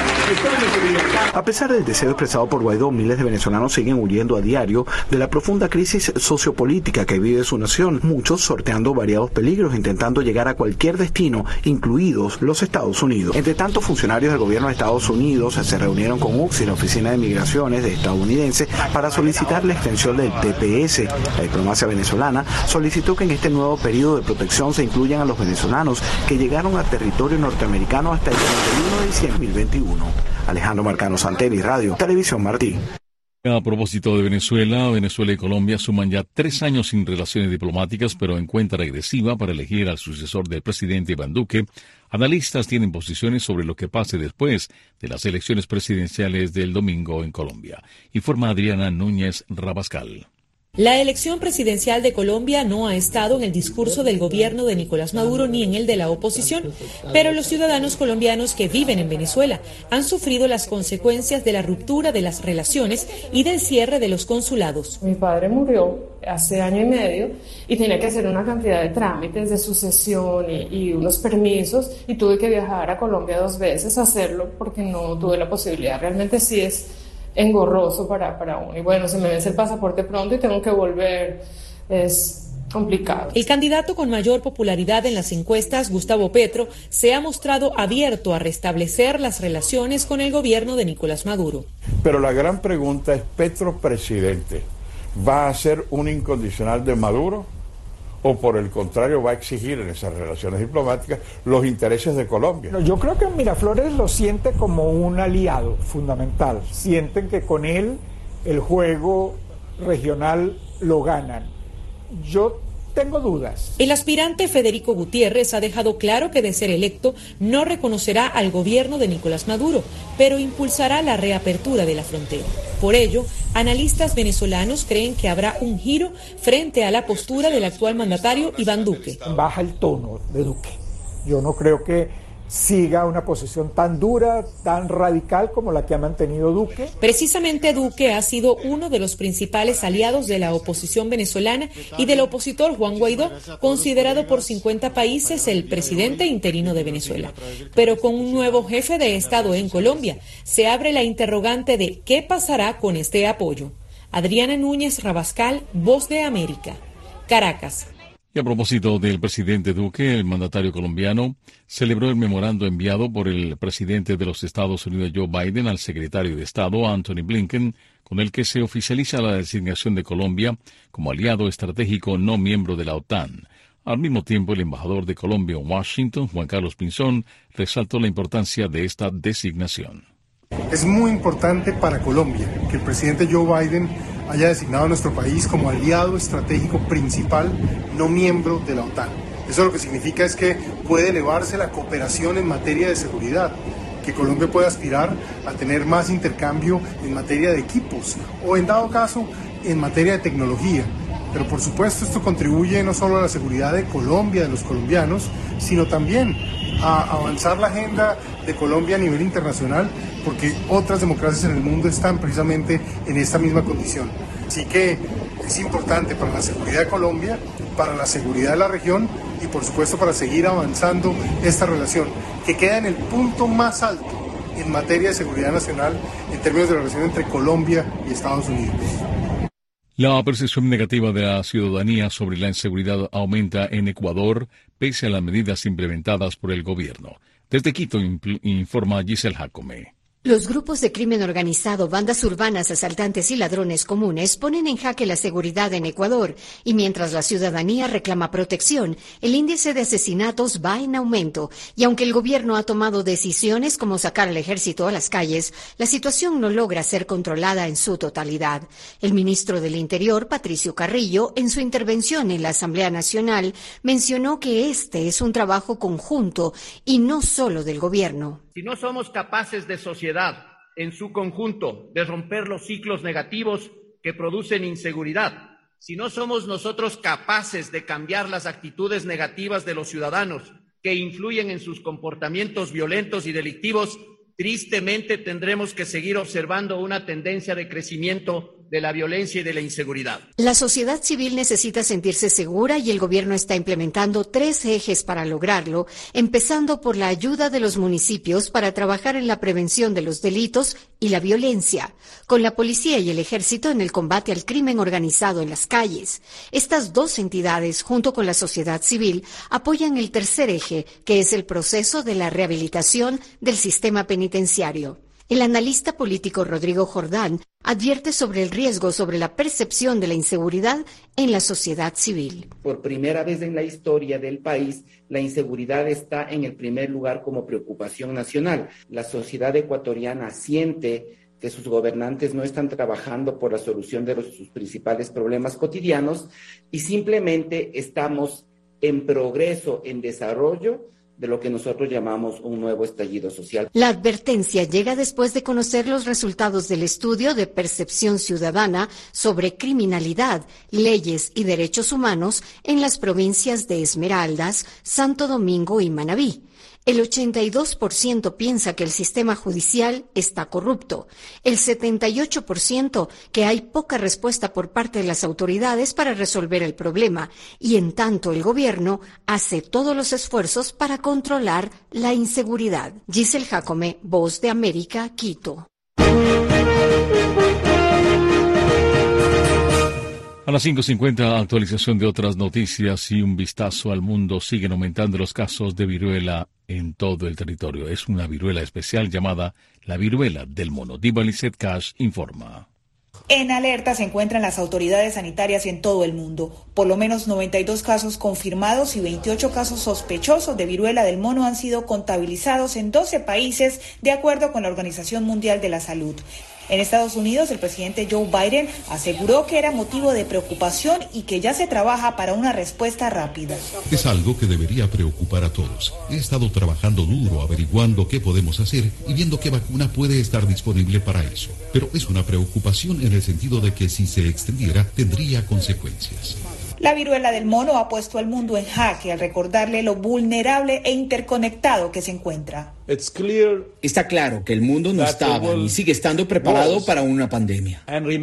A pesar del deseo expresado por Guaidó, miles de venezolanos siguen huyendo a diario de la profunda crisis sociopolítica que vive su nación, muchos sorteando variados peligros, intentando llegar a cualquier destino, incluidos los Estados Unidos. Entre tanto, funcionarios del gobierno de Estados Unidos se reunieron con U C S I, la Oficina de Migraciones de estadounidense, para solicitar la extensión del T P S. La diplomacia venezolana solicitó que en este nuevo periodo de protección se incluyan a los venezolanos que llegaron a territorio norteamericano hasta el treinta y uno de diciembre de dos mil veintiuno. Alejandro Marcano Santelli, Radio Televisión Martí. A propósito de Venezuela, Venezuela y Colombia suman ya tres años sin relaciones diplomáticas, pero en cuenta regresiva para elegir al sucesor del presidente Iván Duque. Analistas tienen posiciones sobre lo que pase después de las elecciones presidenciales del domingo en Colombia. Informa Adriana Núñez Rabascal. La elección presidencial de Colombia no ha estado en el discurso del gobierno de Nicolás Maduro ni en el de la oposición, pero los ciudadanos colombianos que viven en Venezuela han sufrido las consecuencias de la ruptura de las relaciones y del cierre de los consulados. Mi padre murió hace año y medio y tenía que hacer una cantidad de trámites de sucesión y, y unos permisos, y tuve que viajar a Colombia dos veces a hacerlo porque no tuve la posibilidad. Realmente sí es engorroso para, para uno. Y bueno, se me vence el pasaporte pronto y tengo que volver. Es complicado. El candidato con mayor popularidad en las encuestas, Gustavo Petro, se ha mostrado abierto a restablecer las relaciones con el gobierno de Nicolás Maduro. Pero la gran pregunta es, ¿Petro presidente va a ser un incondicional de Maduro? ¿O por el contrario va a exigir en esas relaciones diplomáticas los intereses de Colombia? Yo creo que Miraflores lo siente como un aliado fundamental. Sienten que con él el juego regional lo ganan. Yo tengo dudas. El aspirante Federico Gutiérrez ha dejado claro que de ser electo no reconocerá al gobierno de Nicolás Maduro, pero impulsará la reapertura de la frontera. Por ello, analistas venezolanos creen que habrá un giro frente a la postura del actual mandatario Iván Duque. Baja el tono de Duque. Yo no creo que siga una posición tan dura, tan radical como la que ha mantenido Duque. Precisamente Duque ha sido uno de los principales aliados de la oposición venezolana y del opositor Juan Guaidó, considerado por cincuenta países el presidente interino de Venezuela. Pero con un nuevo jefe de Estado en Colombia, se abre la interrogante de qué pasará con este apoyo. Adriana Núñez Rabascal, Voz de América, Caracas. Y a propósito del presidente Duque, el mandatario colombiano celebró el memorando enviado por el presidente de los Estados Unidos, Joe Biden, al secretario de Estado, Anthony Blinken, con el que se oficializa la designación de Colombia como aliado estratégico no miembro de la OTAN. Al mismo tiempo, el embajador de Colombia en Washington, Juan Carlos Pinzón, resaltó la importancia de esta designación. Es muy importante para Colombia que el presidente Joe Biden haya designado a nuestro país como aliado estratégico principal no miembro de la OTAN. Eso lo que significa es que puede elevarse la cooperación en materia de seguridad, que Colombia puede aspirar a tener más intercambio en materia de equipos o, en dado caso, en materia de tecnología. Pero por supuesto esto contribuye no solo a la seguridad de Colombia, de los colombianos, sino también a avanzar la agenda de Colombia a nivel internacional, porque otras democracias en el mundo están precisamente en esta misma condición. Así que es importante para la seguridad de Colombia, para la seguridad de la región y por supuesto para seguir avanzando esta relación, que queda en el punto más alto en materia de seguridad nacional en términos de la relación entre Colombia y Estados Unidos. La percepción negativa de la ciudadanía sobre la inseguridad aumenta en Ecuador, pese a las medidas implementadas por el gobierno. Desde Quito informa Giselle Jacome. Los grupos de crimen organizado, bandas urbanas, asaltantes y ladrones comunes ponen en jaque la seguridad en Ecuador, y mientras la ciudadanía reclama protección, el índice de asesinatos va en aumento, y aunque el gobierno ha tomado decisiones como sacar al ejército a las calles, la situación no logra ser controlada en su totalidad. El ministro del Interior, Patricio Carrillo, en su intervención en la Asamblea Nacional, mencionó que este es un trabajo conjunto y no solo del gobierno. Si no somos capaces de sociedad en su conjunto de romper los ciclos negativos que producen inseguridad, si no somos nosotros capaces de cambiar las actitudes negativas de los ciudadanos que influyen en sus comportamientos violentos y delictivos, tristemente tendremos que seguir observando una tendencia de crecimiento de la violencia y de la inseguridad. La sociedad civil necesita sentirse segura y el gobierno está implementando tres ejes para lograrlo, empezando por la ayuda de los municipios para trabajar en la prevención de los delitos y la violencia, con la policía y el ejército en el combate al crimen organizado en las calles. Estas dos entidades, junto con la sociedad civil, apoyan el tercer eje, que es el proceso de la rehabilitación del sistema penitenciario. El analista político Rodrigo Jordán advierte sobre el riesgo sobre la percepción de la inseguridad en la sociedad civil. Por primera vez en la historia del país, la inseguridad está en el primer lugar como preocupación nacional. La sociedad ecuatoriana siente que sus gobernantes no están trabajando por la solución de los, sus principales problemas cotidianos y simplemente estamos en progreso, en desarrollo, de lo que nosotros llamamos un nuevo estallido social. La advertencia llega después de conocer los resultados del estudio de percepción ciudadana sobre criminalidad, leyes y derechos humanos en las provincias de Esmeraldas, Santo Domingo y Manabí. El ochenta y dos por ciento piensa que el sistema judicial está corrupto, el setenta y ocho por ciento que hay poca respuesta por parte de las autoridades para resolver el problema, y en tanto el gobierno hace todos los esfuerzos para controlar la inseguridad. Giselle Jacome, Voz de América, Quito. A las cinco cincuenta, actualización de otras noticias y un vistazo al mundo. Siguen aumentando los casos de viruela en todo el territorio. Es una viruela especial llamada la viruela del mono. Diva Lizette Cash informa. En alerta se encuentran las autoridades sanitarias en todo el mundo. Por lo menos noventa y dos casos confirmados y veintiocho casos sospechosos de viruela del mono han sido contabilizados en doce países, de acuerdo con la Organización Mundial de la Salud. En Estados Unidos, el presidente Joe Biden aseguró que era motivo de preocupación y que ya se trabaja para una respuesta rápida. Es algo que debería preocupar a todos. He estado trabajando duro, averiguando qué podemos hacer y viendo qué vacuna puede estar disponible para eso. Pero es una preocupación en el sentido de que si se extendiera, tendría consecuencias. La viruela del mono ha puesto al mundo en jaque al recordarle lo vulnerable e interconectado que se encuentra. Está claro que el mundo no estaba ni sigue estando preparado para una pandemia.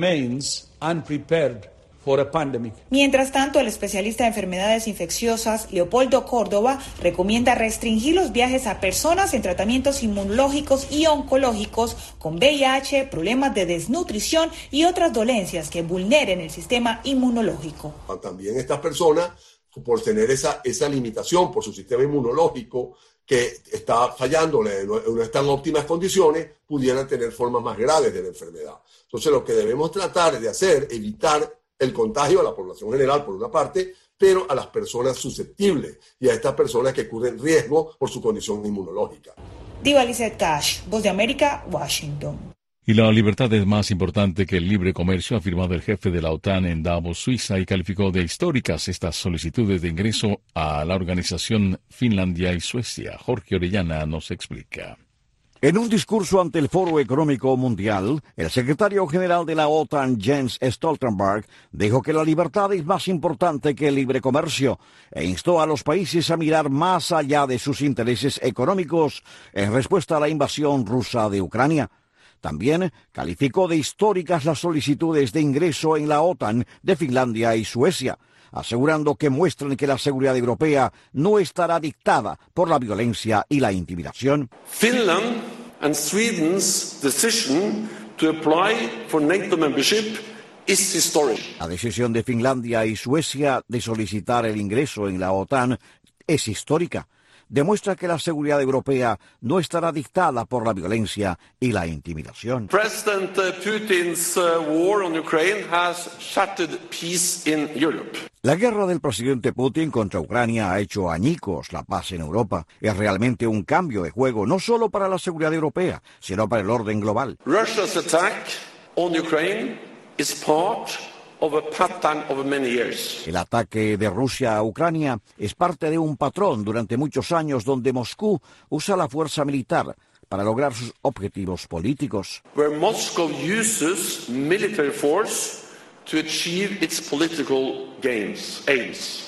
Mientras tanto, el especialista de enfermedades infecciosas, Leopoldo Córdoba, recomienda restringir los viajes a personas en tratamientos inmunológicos y oncológicos con V I H, problemas de desnutrición y otras dolencias que vulneren el sistema inmunológico. También estas personas, por tener esa, esa limitación por su sistema inmunológico, que está fallándole, no, no está en óptimas condiciones, pudieran tener formas más graves de la enfermedad. Entonces, lo que debemos tratar de hacer, evitar el contagio a la población general, por una parte, pero a las personas susceptibles y a estas personas que corren riesgo por su condición inmunológica. Diva Lizette Cash, Voz de América, Washington. Y la libertad es más importante que el libre comercio, ha afirmado el jefe de la OTAN en Davos, Suiza, y calificó de históricas estas solicitudes de ingreso a la organización Finlandia y Suecia. Jorge Orellana nos explica. En un discurso ante el Foro Económico Mundial, el secretario general de la OTAN, Jens Stoltenberg, dijo que la libertad es más importante que el libre comercio e instó a los países a mirar más allá de sus intereses económicos en respuesta a la invasión rusa de Ucrania. También calificó de históricas las solicitudes de ingreso en la OTAN de Finlandia y Suecia, asegurando que muestran que la seguridad europea no estará dictada por la violencia y la intimidación. Finland and Sweden's decision to apply for NATO membership is historic. La decisión de Finlandia y Suecia de solicitar el ingreso en la OTAN es histórica. Demuestra que la seguridad europea no estará dictada por la violencia y la intimidación. President Putin's war on Ukraine has shattered peace in Europe. La guerra del presidente Putin contra Ucrania ha hecho añicos la paz en Europa. Es realmente un cambio de juego no solo para la seguridad europea, sino para el orden global. Russia's attack on Ukraine is part of a pattern of many years. El ataque de Rusia a Ucrania es parte de un patrón durante muchos años donde Moscú usa la fuerza militar para lograr sus objetivos políticos. Where Moscow uses military force to achieve its political gains, aims.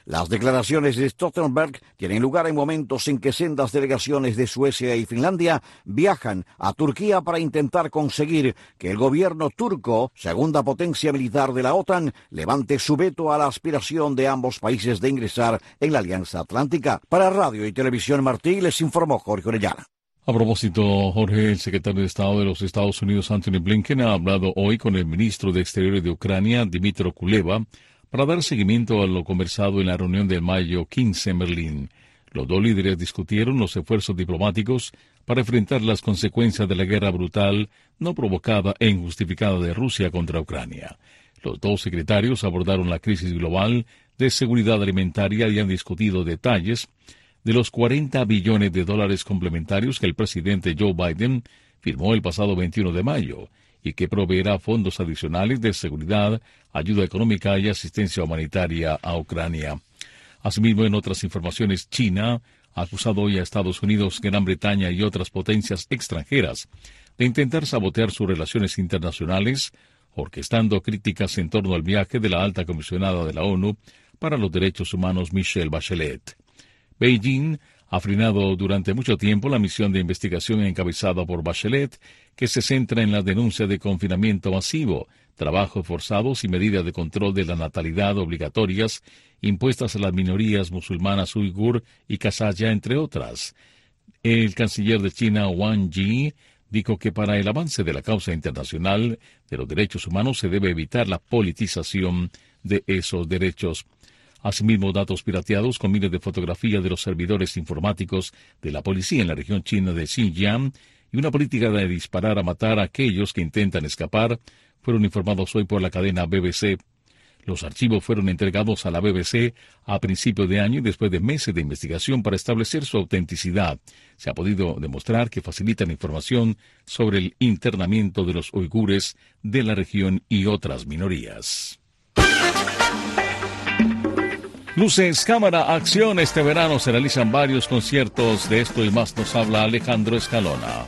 Las declaraciones de Stoltenberg tienen lugar en momentos en que sendas delegaciones de Suecia y Finlandia viajan a Turquía para intentar conseguir que el gobierno turco, segunda potencia militar de la OTAN, levante su veto a la aspiración de ambos países de ingresar en la Alianza Atlántica. Para Radio y Televisión Martí les informó Jorge Orellana. A propósito, Jorge, el secretario de Estado de los Estados Unidos, Anthony Blinken, ha hablado hoy con el ministro de Exteriores de Ucrania, Dmytro Kuleba, para dar seguimiento a lo conversado en la reunión de mayo quince en Berlín. Los dos líderes discutieron los esfuerzos diplomáticos para enfrentar las consecuencias de la guerra brutal, no provocada e injustificada de Rusia contra Ucrania. Los dos secretarios abordaron la crisis global de seguridad alimentaria y han discutido detalles de los cuarenta billones de dólares complementarios que el presidente Joe Biden firmó el pasado veintiuno de mayo y que proveerá fondos adicionales de seguridad, ayuda económica y asistencia humanitaria a Ucrania. Asimismo, en otras informaciones, China ha acusado hoy a Estados Unidos, Gran Bretaña y otras potencias extranjeras de intentar sabotear sus relaciones internacionales, orquestando críticas en torno al viaje de la alta comisionada de la ONU para los Derechos Humanos, Michelle Bachelet. Beijing ha frenado durante mucho tiempo la misión de investigación encabezada por Bachelet, que se centra en la denuncia de confinamiento masivo, trabajos forzados y medidas de control de la natalidad obligatorias impuestas a las minorías musulmanas uigur y kazaya, entre otras. El canciller de China, Wang Yi, dijo que para el avance de la causa internacional de los derechos humanos se debe evitar la politización de esos derechos. Asimismo, datos pirateados con miles de fotografías de los servidores informáticos de la policía en la región china de Xinjiang y una política de disparar a matar a aquellos que intentan escapar fueron informados hoy por la cadena B B C. Los archivos fueron entregados a la B B C a principio de año y después de meses de investigación para establecer su autenticidad. Se ha podido demostrar que facilitan información sobre el internamiento de los uigures de la región y otras minorías. Luces, cámara, acción. Este verano se realizan varios conciertos. De esto y más nos habla Alejandro Escalona.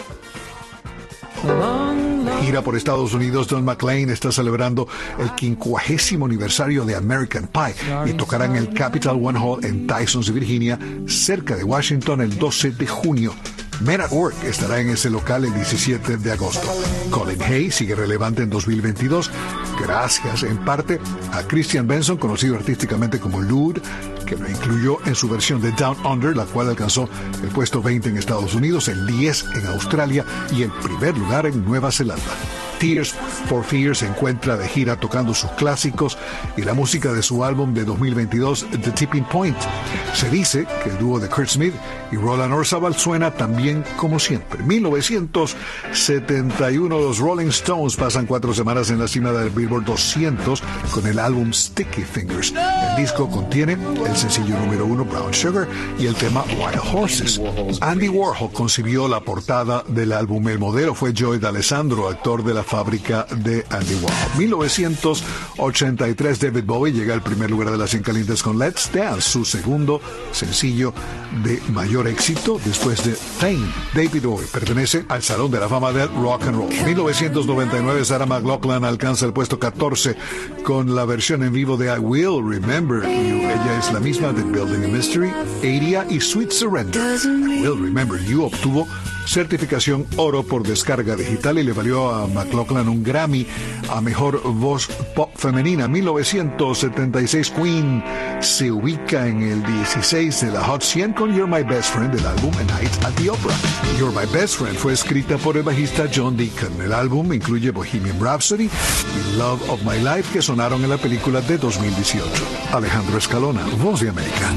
Gira por Estados Unidos, Don McLean está celebrando el quincuagésimo aniversario de American Pie y tocará en el Capital One Hall en Tysons, Virginia, cerca de Washington, el doce de junio. Men at Work estará en ese local el diecisiete de agosto. Colin Hay sigue relevante en dos mil veintidós, gracias en parte a Christian Benson, conocido artísticamente como Lude, que lo incluyó en su versión de Down Under, la cual alcanzó el puesto veinte en Estados Unidos, el diez en Australia y el primer lugar en Nueva Zelanda. Tears for Fears se encuentra de gira tocando sus clásicos y la música de su álbum de dos mil veintidós, The Tipping Point. Se dice que el dúo de Kurt Smith y Roland Orzabal suena también como siempre. mil novecientos setenta y uno, los Rolling Stones pasan cuatro semanas en la cima del Billboard doscientos con el álbum Sticky Fingers. El disco contiene el sencillo número uno, Brown Sugar, y el tema Wild Horses. Andy Warhol concibió la portada del álbum. El modelo fue Joey D'Alessandro, actor de la fábrica de Andy Warhol. mil novecientos ochenta y tres, David Bowie llega al primer lugar de las cien calientes con Let's Dance, su segundo sencillo de mayor éxito después de Fame. David Bowie pertenece al Salón de la Fama del Rock and Roll. mil novecientos noventa y nueve, Sarah McLachlan alcanza el puesto catorce con la versión en vivo de I Will Remember You. Ella es la misma de Building a Mystery, Aria y Sweet Surrender. I Will Remember You obtuvo certificación oro por descarga digital y le valió a McLachlan un Grammy a Mejor Voz Pop Femenina. mil novecientos setenta y seis, Queen se ubica en el dieciséis de la Hot cien con You're My Best Friend del álbum A Night at the Opera. You're My Best Friend fue escrita por el bajista John Deacon. El álbum incluye Bohemian Rhapsody y Love of My Life, que sonaron en la película de dos mil dieciocho. Alejandro Escalona, Voz de América.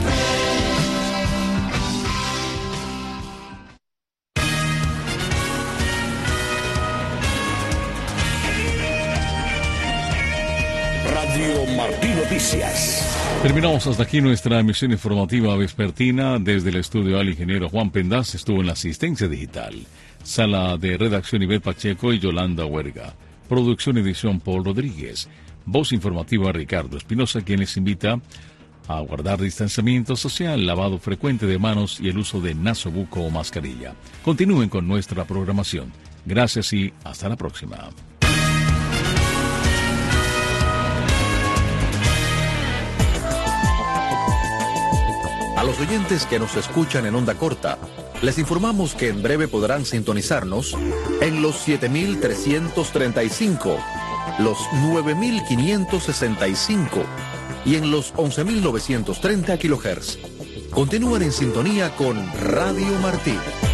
Martí Noticias. Terminamos hasta aquí nuestra emisión informativa vespertina. Desde el estudio al ingeniero Juan Pendaz estuvo en la asistencia digital. Sala de redacción Ivette Pacheco y Yolanda Huerga. Producción y edición Paul Rodríguez. Voz informativa Ricardo Espinosa, quien les invita a guardar distanciamiento social, lavado frecuente de manos y el uso de nasobuco o mascarilla. Continúen con nuestra programación. Gracias y hasta la próxima. A los oyentes que nos escuchan en onda corta, les informamos que en breve podrán sintonizarnos en los siete mil trescientos treinta y cinco, los nueve mil quinientos sesenta y cinco y en los once mil novecientos treinta kilohertz. Continúan en sintonía con Radio Martí.